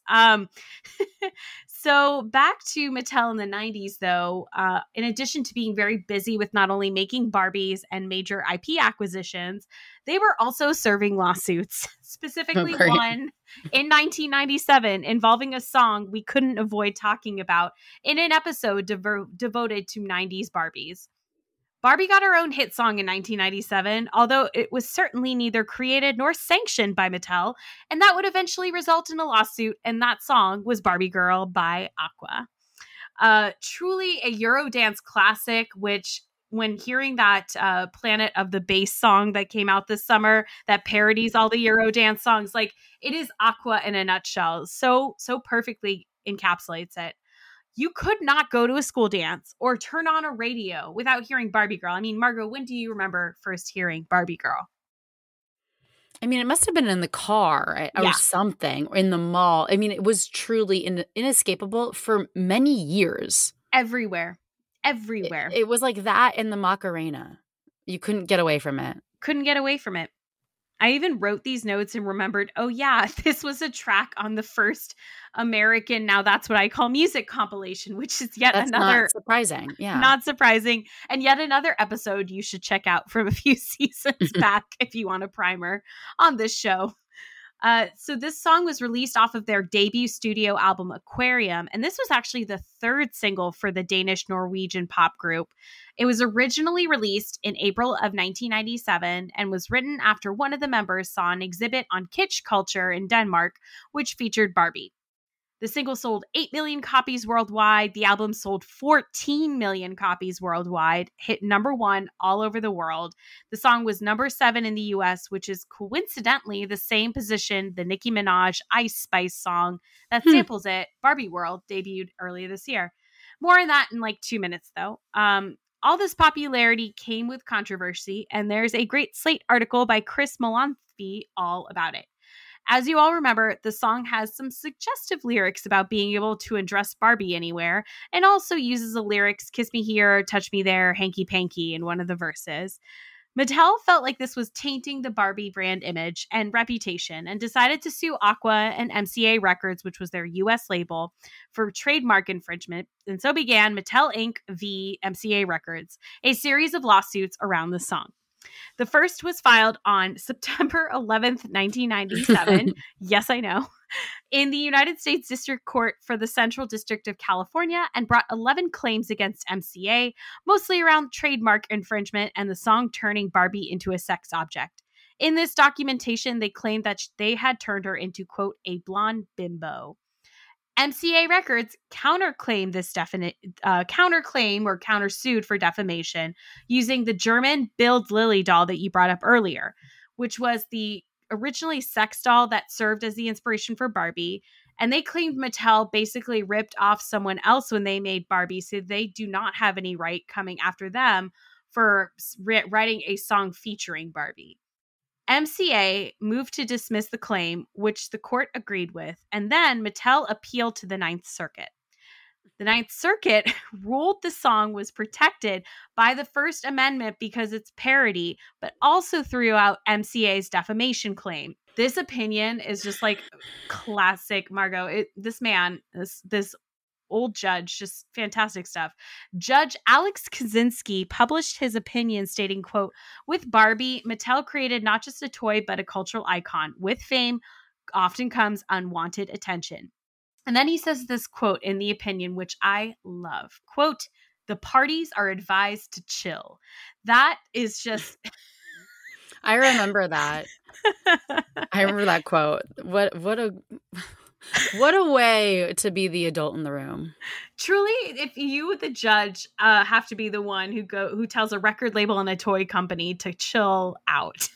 So back to Mattel in the 90s, though, in addition to being very busy with not only making Barbies and major IP acquisitions, they were also serving lawsuits, specifically one in 1997 involving a song we couldn't avoid talking about in an episode devoted to 90s Barbies. Barbie got her own hit song in 1997, although it was certainly neither created nor sanctioned by Mattel, and that would eventually result in a lawsuit, and that song was Barbie Girl by Aqua. Truly a Eurodance classic, which when hearing that Planet of the Bass song that came out this summer that parodies all the Eurodance songs, like it is Aqua in a nutshell. So perfectly encapsulates it. You could not go to a school dance or turn on a radio without hearing Barbie Girl. I mean, Margot, when do you remember first hearing Barbie Girl? I mean, it must have been in the car or something, or in the mall. I mean, it was truly inescapable for many years. Everywhere. It was like that in the Macarena. You couldn't get away from it. I even wrote these notes and remembered, oh yeah, this was a track on the first American Now That's What I Call Music compilation, which is another not surprising. Yeah. Not surprising. And yet another episode you should check out from a few seasons back if you want a primer on this show. So this song was released off of their debut studio album Aquarium, and this was actually the third single for the Danish-Norwegian pop group. It was originally released in April of 1997 and was written after one of the members saw an exhibit on kitsch culture in Denmark, which featured Barbie. The single sold 8 million copies worldwide. The album sold 14 million copies worldwide, hit number 1 all over the world. The song was number 7 in the US, which is coincidentally the same position the Nicki Minaj Ice Spice song that samples it, Barbie World, debuted earlier this year. More on that in like 2 minutes, though. All this popularity came with controversy, and there's a great Slate article by Chris Molanphy all about it. As you all remember, the song has some suggestive lyrics about being able to undress Barbie anywhere, and also uses the lyrics "kiss me here, touch me there, hanky panky" in one of the verses. Mattel felt like this was tainting the Barbie brand image and reputation and decided to sue Aqua and MCA Records, which was their US label, for trademark infringement, and so began Mattel Inc. v. MCA Records, a series of lawsuits around the song. The first was filed on September 11th, 1997. Yes, I know. In the United States District Court for the Central District of California, and brought 11 claims against MCA, mostly around trademark infringement and the song turning Barbie into a sex object. In this documentation, they claimed that they had turned her into, quote, a blonde bimbo. MCA Records countersued for defamation using the German Bild Lilly doll that you brought up earlier, which was the originally sex doll that served as the inspiration for Barbie. And they claimed Mattel basically ripped off someone else when they made Barbie, so they do not have any right coming after them for writing a song featuring Barbie. MCA moved to dismiss the claim, which the court agreed with, and then Mattel appealed to the Ninth Circuit. The Ninth Circuit ruled the song was protected by the First Amendment because it's parody, but also threw out MCA's defamation claim. This opinion is just like classic Margot. This man, this old judge, just fantastic stuff. Judge Alex Kaczynski published his opinion stating, quote, "With Barbie, Mattel created not just a toy, but a cultural icon. With fame often comes unwanted attention." And then he says this quote in the opinion, which I love. Quote, "The parties are advised to chill." That is just... I remember that. I remember that quote. What a way to be the adult in the room. Truly, if you, the judge, have to be the one who tells a record label and a toy company to chill out.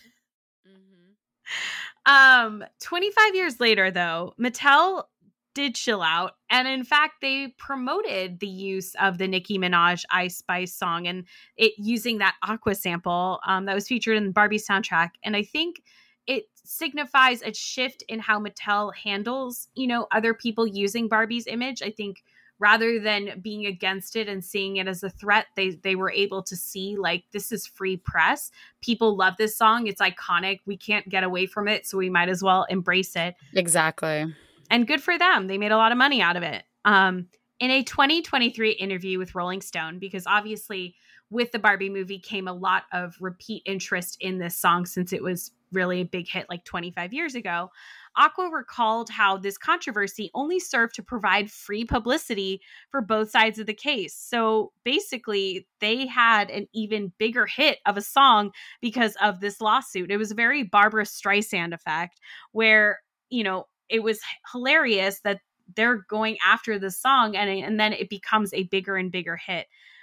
25 years later, though, Mattel did chill out, and in fact they promoted the use of the Nicki Minaj Ice Spice song and it using that Aqua sample that was featured in the Barbie soundtrack. And I think it signifies a shift in how Mattel handles, other people using Barbie's image. I think rather than being against it and seeing it as a threat, they were able to see, like, this is free press. People love this song. It's iconic. We can't get away from it, so we might as well embrace it. Exactly. And good for them. They made a lot of money out of it. In a 2023 interview with Rolling Stone, because obviously with the Barbie movie came a lot of repeat interest in this song since it was really a big hit like 25 years ago, Aqua recalled how this controversy only served to provide free publicity for both sides of the case. So basically, they had an even bigger hit of a song because of this lawsuit. It was a very Barbra Streisand effect where, it was hilarious that they're going after the song and then it becomes a bigger and bigger hit.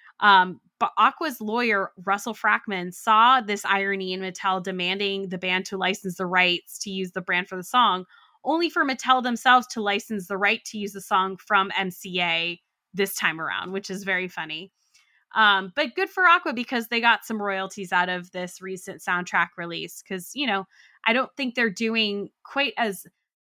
But Aqua's lawyer, Russell Frackman, saw this irony in Mattel demanding the band to license the rights to use the brand for the song, only for Mattel themselves to license the right to use the song from MCA this time around, which is very funny. But good for Aqua because they got some royalties out of this recent soundtrack release because, I don't think they're doing quite as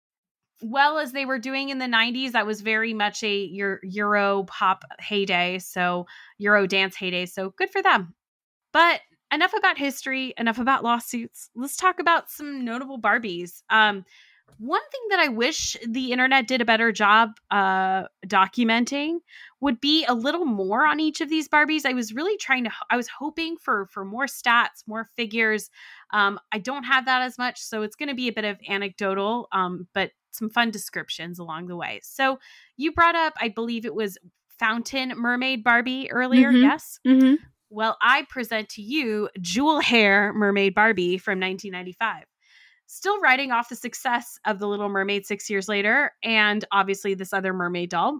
well as they were doing in the 90s. That was very much a Euro pop heyday, so Euro dance heyday, so good for them. But enough about history, enough about lawsuits. Let's talk about some notable Barbies. One thing that I wish the internet did a better job documenting would be a little more on each of these Barbies. I was hoping for more stats, more figures. I don't have that as much, so it's going to be a bit of anecdotal, but some fun descriptions along the way. So you brought up, I believe it was Fountain Mermaid Barbie earlier, yes? Mm-hmm. Well, I present to you Jewel Hair Mermaid Barbie from 1995. Still riding off the success of The Little Mermaid 6 years later, and obviously this other mermaid doll.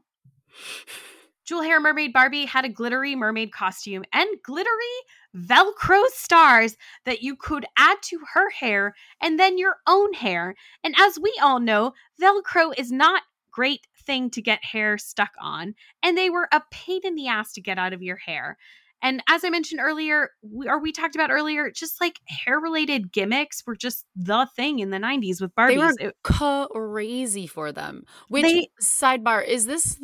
Jewel Hair Mermaid Barbie had a glittery mermaid costume and glittery Velcro stars that you could add to her hair and then your own hair. And as we all know, Velcro is not a great thing to get hair stuck on, and they were a pain in the ass to get out of your hair. And as I mentioned earlier, we talked about earlier, just like hair-related gimmicks were just the thing in the 90s with Barbies. They were crazy for them. Which, sidebar, is this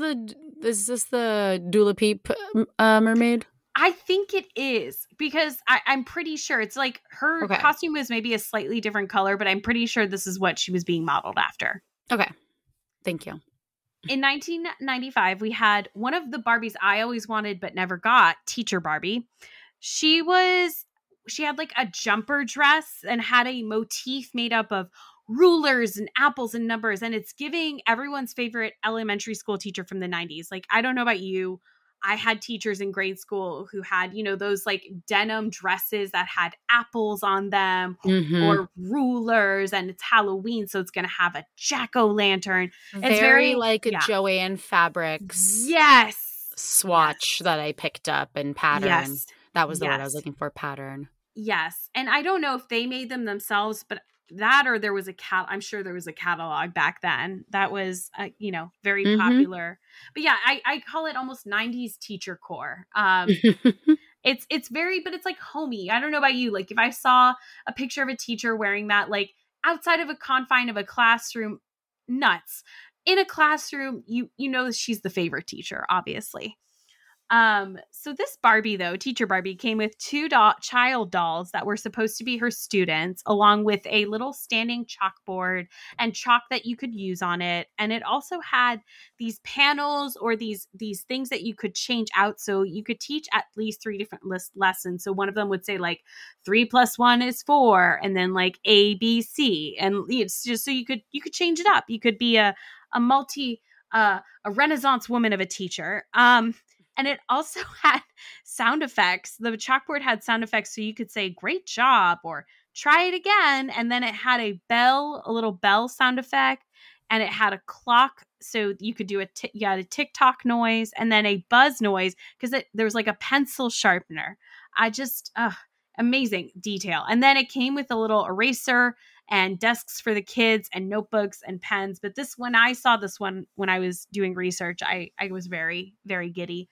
the Dula Peep mermaid? I think it is because I'm pretty sure it's like her costume was maybe a slightly different color, but I'm pretty sure this is what she was being modeled after. Okay. Thank you. In 1995, we had one of the Barbies I always wanted but never got, Teacher Barbie. She had like a jumper dress and had a motif made up of rulers and apples and numbers. And it's giving everyone's favorite elementary school teacher from the 90s. Like, I don't know about you. I had teachers in grade school who had, those like denim dresses that had apples on them or rulers, and it's Halloween, so it's going to have a jack-o'-lantern. It's very like a Joanne Fabrics swatch that I picked up and pattern. Yes. That was the word I was looking for, pattern. Yes. And I don't know if they made them themselves, but that, or there was I'm sure there was a catalog back then that was, very Mhm. popular. But yeah, I call it almost 90s teacher core. It's very, but it's like homey. I don't know about you. Like if I saw a picture of a teacher wearing that, like outside of a confine of a classroom, nuts. In a classroom, you know she's the favorite teacher, obviously. So this Barbie, though, teacher Barbie, came with two child dolls that were supposed to be her students, along with a little standing chalkboard and chalk that you could use on it. And it also had these panels or these things that you could change out. So you could teach at least 3 different lessons. So one of them would say like 3 + 1 is 4, and then like A, B, C. And it's just so you could change it up. You could be a Renaissance woman of a teacher. And it also had sound effects. The chalkboard had sound effects, so you could say, great job, or try it again. And then it had a little bell sound effect, and it had a clock. So you could do you had a tick-tock noise, and then a buzz noise, because there was like a pencil sharpener. Amazing detail. And then it came with a little eraser and desks for the kids and notebooks and pens. But when I saw this one, when I was doing research, I was very, very giddy.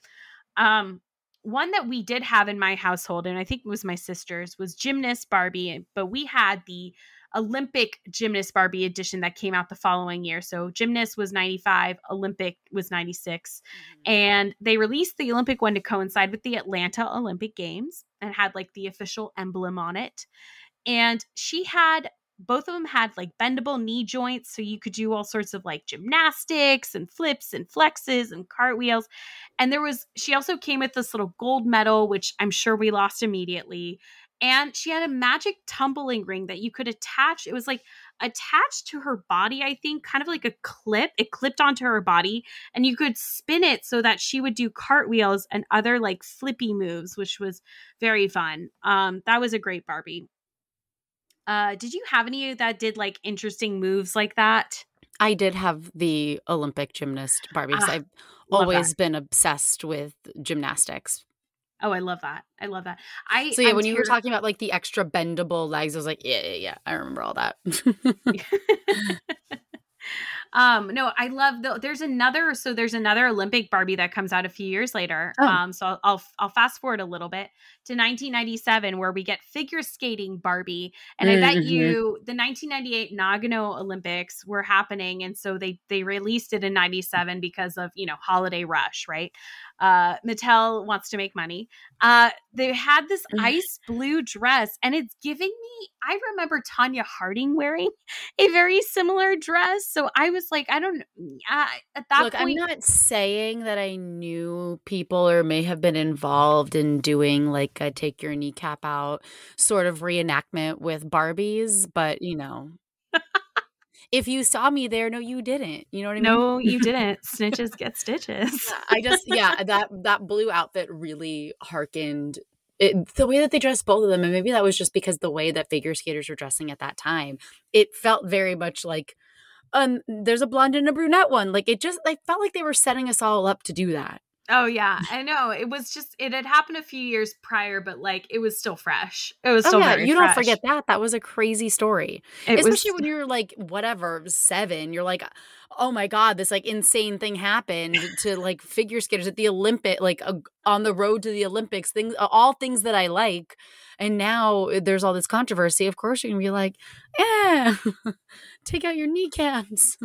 One that we did have in my household, and I think it was my sister's, was Gymnast Barbie. But we had the Olympic Gymnast Barbie edition that came out the following year. So Gymnast was 95, Olympic was 96. Mm-hmm. And they released the Olympic one to coincide with the Atlanta Olympic Games and had like the official emblem on it. And both of them had like bendable knee joints, so you could do all sorts of like gymnastics and flips and flexes and cartwheels. And she also came with this little gold medal, which I'm sure we lost immediately. And she had a magic tumbling ring that you could attach. It was like attached to her body, I think, kind of like a clip. It clipped onto her body, and you could spin it so that she would do cartwheels and other like flippy moves, which was very fun. That was a great Barbie. Did you have any that did like interesting moves like that? I did have the Olympic gymnast Barbie, because I've always been obsessed with gymnastics. Oh, I love that. I love that. When you were talking about like the extra bendable legs, I was like, yeah. I remember all that. No, I love there's another Olympic Barbie that comes out a few years later. Oh. So I'll fast forward a little bit to 1997, where we get figure skating Barbie. And I bet you the 1998 Nagano Olympics were happening. And so they released it in 97 because of, holiday rush, right? Mattel wants to make money. They had this ice blue dress, and it's giving me, I remember Tanya Harding wearing a very similar dress. So I was like, I don't at that point. I'm not saying that I knew people or may have been involved in doing like a take your kneecap out sort of reenactment with Barbies, but if you saw me there, no, you didn't. You know what I mean? No, you didn't. Snitches get stitches. That blue outfit really harkened the way that they dressed both of them. And maybe that was just because the way that figure skaters were dressing at that time. It felt very much like, there's a blonde and a brunette one. Like I felt like they were setting us all up to do that. Oh yeah, I know. It was just, it had happened a few years prior, but like it was still fresh. It was still very you fresh. Don't forget that. That was a crazy story. Especially when you're like, 7, you're like, oh my God, this like insane thing happened to like figure skaters at the Olympic, like on the road to the Olympics, all things that I like. And now there's all this controversy. Of course you're gonna be like, take out your kneecaps.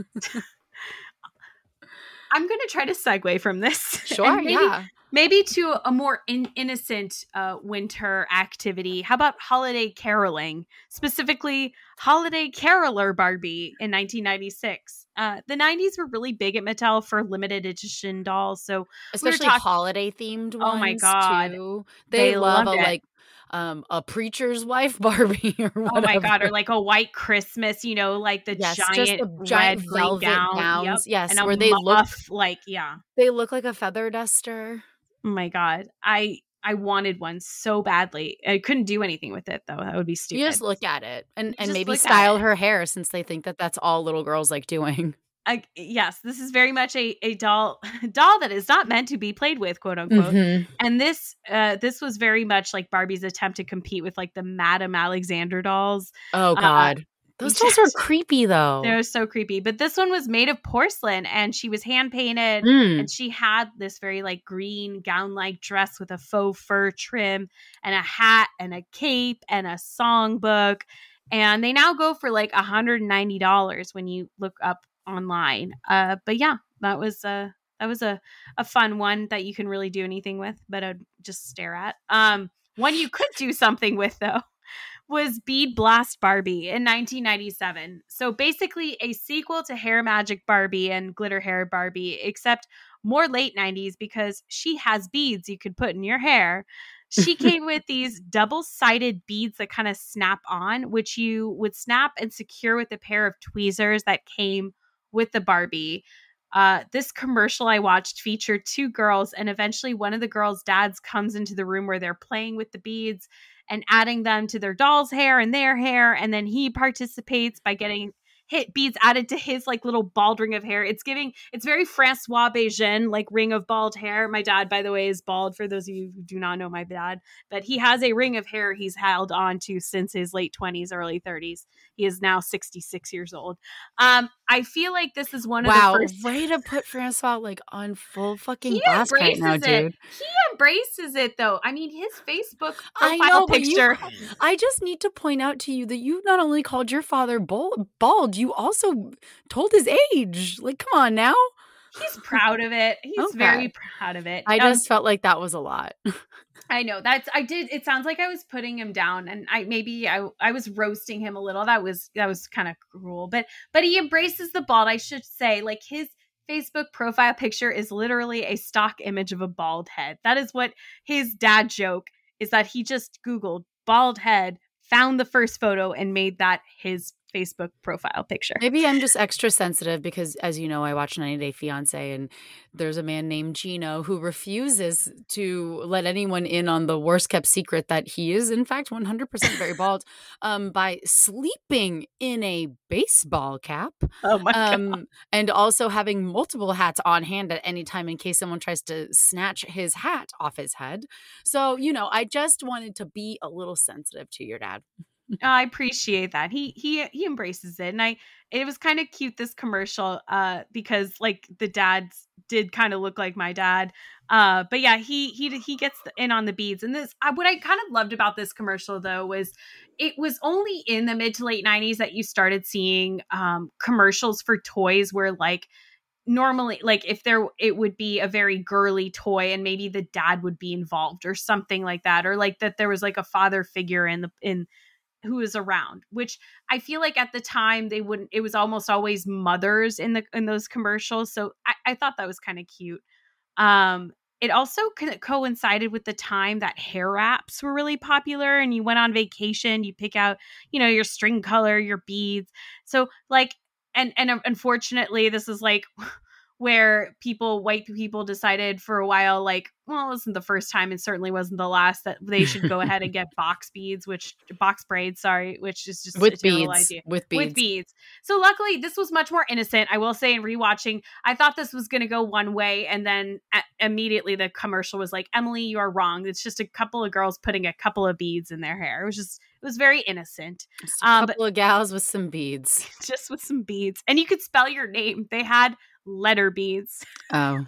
I'm going to try to segue from this. Sure, maybe to a more innocent winter activity. How about holiday caroling? Specifically, Holiday Caroler Barbie in 1996. The 90s were really big at Mattel for limited edition dolls. So especially holiday themed ones. Oh my God. Too. They love a preacher's wife Barbie or whatever. Oh my God, or like a white Christmas, like the giant velvet gowns. Yep. Yes, and where they look like, they look like a feather duster. Oh my God, I wanted one so badly. I couldn't do anything with it though. That would be stupid. You just look at it and maybe style her hair, since they think that that's all little girls like doing. Yes, this is very much a doll that is not meant to be played with, quote unquote. Mm-hmm. And this was very much like Barbie's attempt to compete with like the Madame Alexander dolls. Oh God. Those dolls are creepy, though. They're so creepy. But this one was made of porcelain, and she was hand painted, and she had this very like green gown-like dress with a faux fur trim and a hat and a cape and a songbook. And they now go for like $190 when you look up online. But yeah, that was a fun one that you can really do anything with, but I'd just stare at. One you could do something with, though, was Bead Blast Barbie in 1997. So basically a sequel to Hair Magic Barbie and Glitter Hair Barbie, except more late 90s because she has beads you could put in your hair. She came with these double-sided beads that kind of snap on, which you would snap and secure with a pair of tweezers that came with the Barbie. This commercial I watched featured two girls, and eventually one of the girls' dads comes into the room where they're playing with the beads and adding them to their doll's hair and their hair. And then he participates by getting beads added to his like little bald ring of hair. It's very Francois Beijing, like ring of bald hair. My dad, by the way, is bald, for those of you who do not know my dad, but he has a ring of hair he's held on to since his late 20s, early 30s. He is now 66 years old. I feel like this is one of the first. Way to put Francois like on full fucking blast right now, dude. He embraces it, though. I mean, his Facebook profile picture. I just need to point out to you that you not only called your father bald, you also told his age. Like, come on now. He's proud of it. He's very proud of it. I just felt like that was a lot. I know it sounds like I was putting him down, and I was roasting him a little. That was kind of cruel, but he embraces the bald. I should say, like, his Facebook profile picture is literally a stock image of a bald head. That is what his dad joke is, that he just Googled bald head, found the first photo, and made that his Facebook profile picture. Maybe I'm just extra sensitive because, as you know, I watch 90 Day Fiancé, and there's a man named Gino who refuses to let anyone in on the worst kept secret that he is, in fact, 100% very bald, by sleeping in a baseball cap. Oh my God. And also having multiple hats on hand at any time in case someone tries to snatch his hat off his head. So, I just wanted to be a little sensitive to your dad. I appreciate that. He embraces it. And it was kind of cute, this commercial, because like the dads did kind of look like my dad. But yeah, he gets in on the beads. And this, what I kind of loved about this commercial, though, was it was only in the mid to late 90s that you started seeing commercials for toys where, like, normally, like, it would be a very girly toy and maybe the dad would be involved or something like that, or like that there was like a father figure in who was around, which I feel like at the time it was almost always mothers in those commercials. So I thought that was kind of cute. It also coincided with the time that hair wraps were really popular, and you went on vacation, you pick out, your string color, your beads. So like, and unfortunately this is like where white people decided for a while, like, well, it wasn't the first time and certainly wasn't the last, that they should go ahead and get box braids, which is just with a terrible beads. idea. With beads. So luckily this was much more innocent. I will say, in rewatching, I thought this was going to go one way, and then immediately the commercial was like, Emily, you are wrong. It's just a couple of girls putting a couple of beads in their hair. It was very innocent. Just a couple of gals with some beads. Just with some beads. And you could spell your name. They had letter beads. Oh.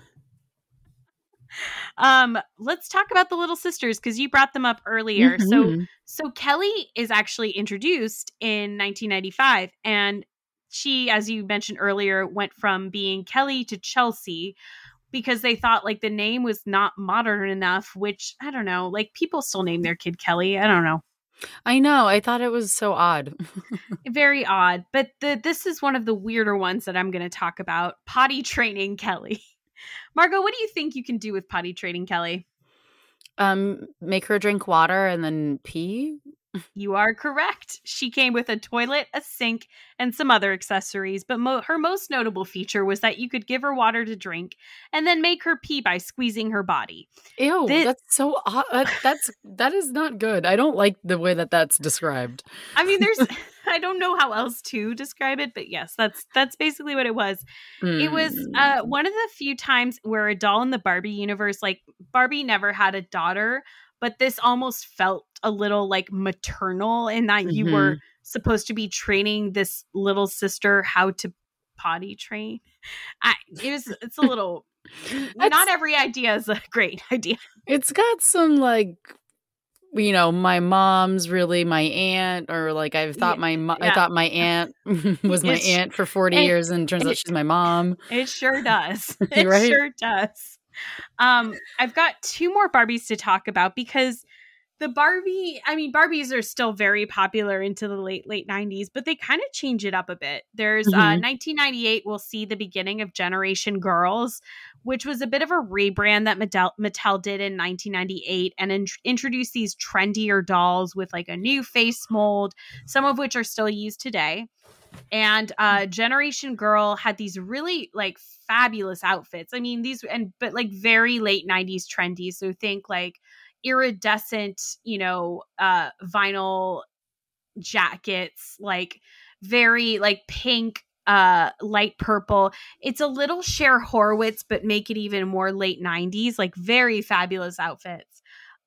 Let's talk about the Little Sisters, because you brought them up earlier. Mm-hmm. So Kelly is actually introduced in 1995, and she, as you mentioned earlier, went from being Kelly to Chelsea because they thought like the name was not modern enough, which I don't know, like people still name their kid Kelly. I don't know. I know. I thought it was so odd. Very odd. But this is one of the weirder ones that I'm going to talk about. Potty training Kelly. Margot, what do you think you can do with potty training Kelly? Make her drink water and then pee. You are correct. She came with a toilet, a sink, and some other accessories, but her most notable feature was that you could give her water to drink and then make her pee by squeezing her body. Ew, that's so odd. That is not good. I don't like the way that that's described. I mean, I don't know how else to describe it, but yes, that's basically what it was. It was one of the few times where a doll in the Barbie universe, like Barbie never had a daughter, but this almost felt a little like maternal in that you were supposed to be training this little sister how to potty train. It's a little, not every idea is a great idea. It's got some like, you know, my mom's really my aunt, or like I thought my aunt was my aunt for 40 years, and turns out she's my mom. It sure does. It Right? sure does. I've got 2 more Barbies to talk about because Barbies are still very popular into the late 90s, but they kind of change it up a bit. There's 1998, we'll see the beginning of Generation Girls, which was a bit of a rebrand that Mattel did in 1998 and introduced these trendier dolls with like a new face mold, some of which are still used today. And Generation Girl had these really like fabulous outfits. I mean, but like very late 90s trendy. So think like iridescent, you know, vinyl jackets, like very like pink, light purple. It's a little Cher Horowitz, but make it even more late 90s, like very fabulous outfits.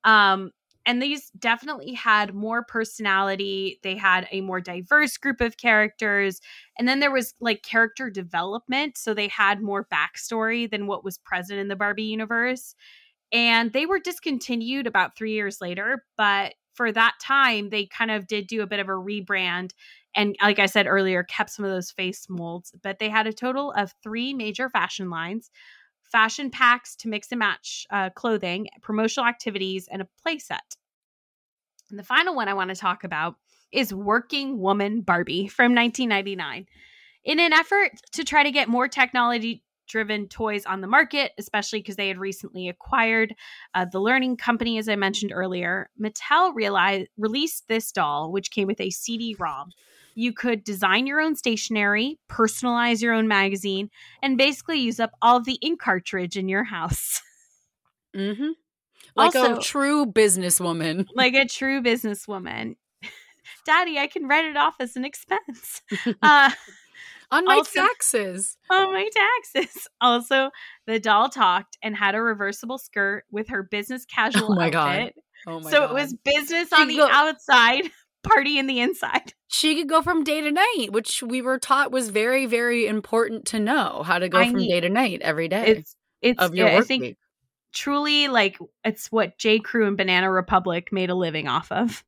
And these definitely had more personality. They had a more diverse group of characters. And then there was like character development. So they had more backstory than what was present in the Barbie universe. And they were discontinued about 3 years later. But for that time, they kind of did do a bit of a rebrand. And like I said earlier, kept some of those face molds. But they had a total of 3 major fashion lines: fashion packs to mix and match clothing, promotional activities, and a play set. And the final one I want to talk about is Working Woman Barbie from 1999. In an effort to try to get more technology-driven toys on the market, especially because they had recently acquired the Learning Company, as I mentioned earlier, Mattel released this doll, which came with a CD-ROM. You could design your own stationery, personalize your own magazine, and basically use up all of the ink cartridge in your house. Mm-hmm. Like also, a true businesswoman. Like a true businesswoman. Daddy, I can write it off as an expense. On my taxes. On my taxes. Also, the doll talked and had a reversible skirt with her business casual outfit. God. Oh my God. It was business on the outside, party in the inside. She could go from day to night, which we were taught was very, very important to know, how to go from day to night every day of your work week. Truly, like, it's what J. Crew and Banana Republic made a living off of.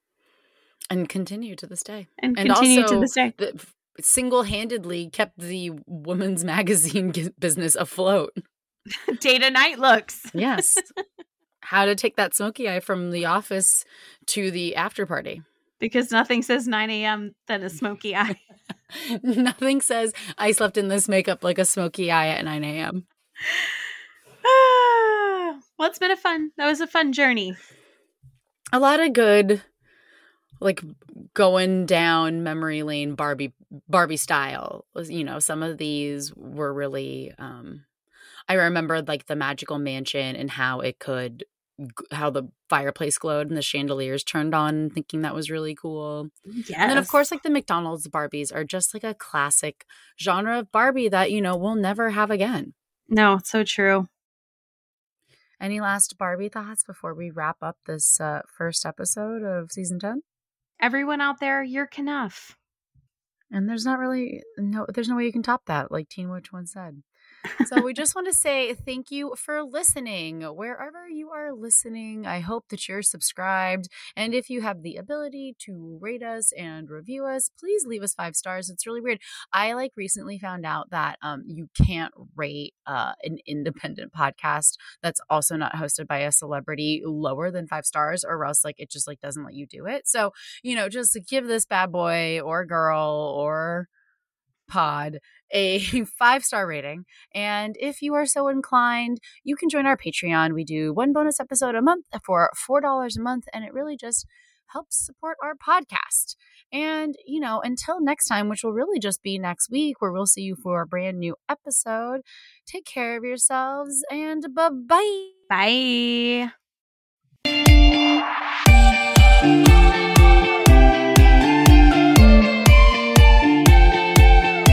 And continue to this day. Single-handedly kept the women's magazine business afloat. Day to night looks. Yes. How to take that smoky eye from the office to the after party. Because nothing says 9 a.m. than a smoky eye. Nothing says I slept in this makeup like a smoky eye at 9 a.m. Well, it's been that was a fun journey. A lot of good, like, going down memory lane Barbie style. You know, some of these were really, I remember like the Magical Mansion and how the fireplace glowed and the chandeliers turned on, thinking that was really cool. Yes. And then of course, like the McDonald's Barbies are just like a classic genre of Barbie that, you know, we'll never have again. No, it's so true. Any last Barbie thoughts before we wrap up this first episode of season 10? Everyone out there, you're Knuff. And there's no way you can top that, like Teen Witch once said. So we just want to say thank you for listening. Wherever you are listening, I hope that you're subscribed. And if you have the ability to rate us and review us, please leave us 5 stars. It's really weird. I recently found out that you can't rate an independent podcast that's also not hosted by a celebrity lower than 5 stars, or else it just doesn't let you do it. So, just give this bad boy or girl or pod a 5-star rating. And if you are so inclined, you can join our Patreon. We do 1 bonus episode a month for $4 a month, and it really just helps support our podcast. And, until next time, which will really just be next week, where we'll see you for a brand new episode, take care of yourselves, and bye-bye. Bye.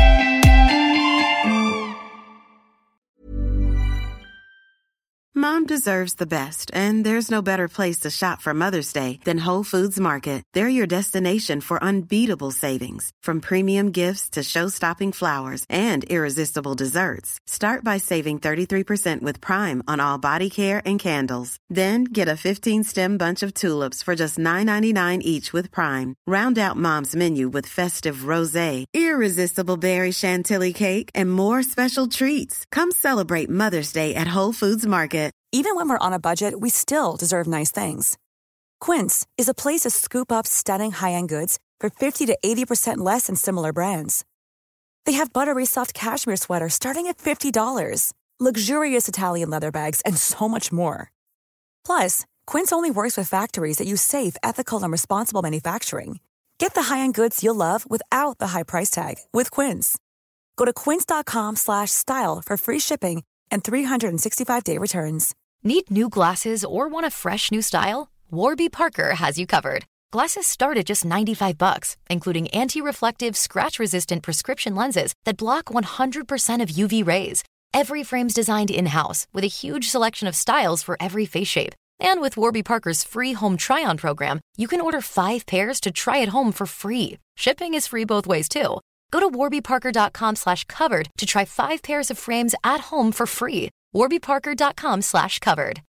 Mom deserves the best, and there's no better place to shop for Mother's Day than Whole Foods Market. They're your destination for unbeatable savings, from premium gifts to show-stopping flowers and irresistible desserts. Start by saving 33% with Prime on all body care and candles. Then get a 15-stem bunch of tulips for just $9.99 each with Prime. Round out Mom's menu with festive rosé, irresistible berry chantilly cake, and more special treats. Come celebrate Mother's Day at Whole Foods Market. Even when we're on a budget, we still deserve nice things. Quince is a place to scoop up stunning high-end goods for 50 to 80% less than similar brands. They have buttery soft cashmere sweaters starting at $50, luxurious Italian leather bags, and so much more. Plus, Quince only works with factories that use safe, ethical, and responsible manufacturing. Get the high-end goods you'll love without the high price tag with Quince. Go to quince.com/style for free shipping and 365-day returns. Need new glasses or want a fresh new style? Warby Parker has you covered. Glasses start at just $95, including anti-reflective, scratch-resistant prescription lenses that block 100% of UV rays. Every frame's designed in-house with a huge selection of styles for every face shape. And with Warby Parker's free home try-on program, you can order 5 pairs to try at home for free. Shipping is free both ways, too. Go to warbyparker.com/covered to try 5 pairs of frames at home for free. warbyparker.com/covered.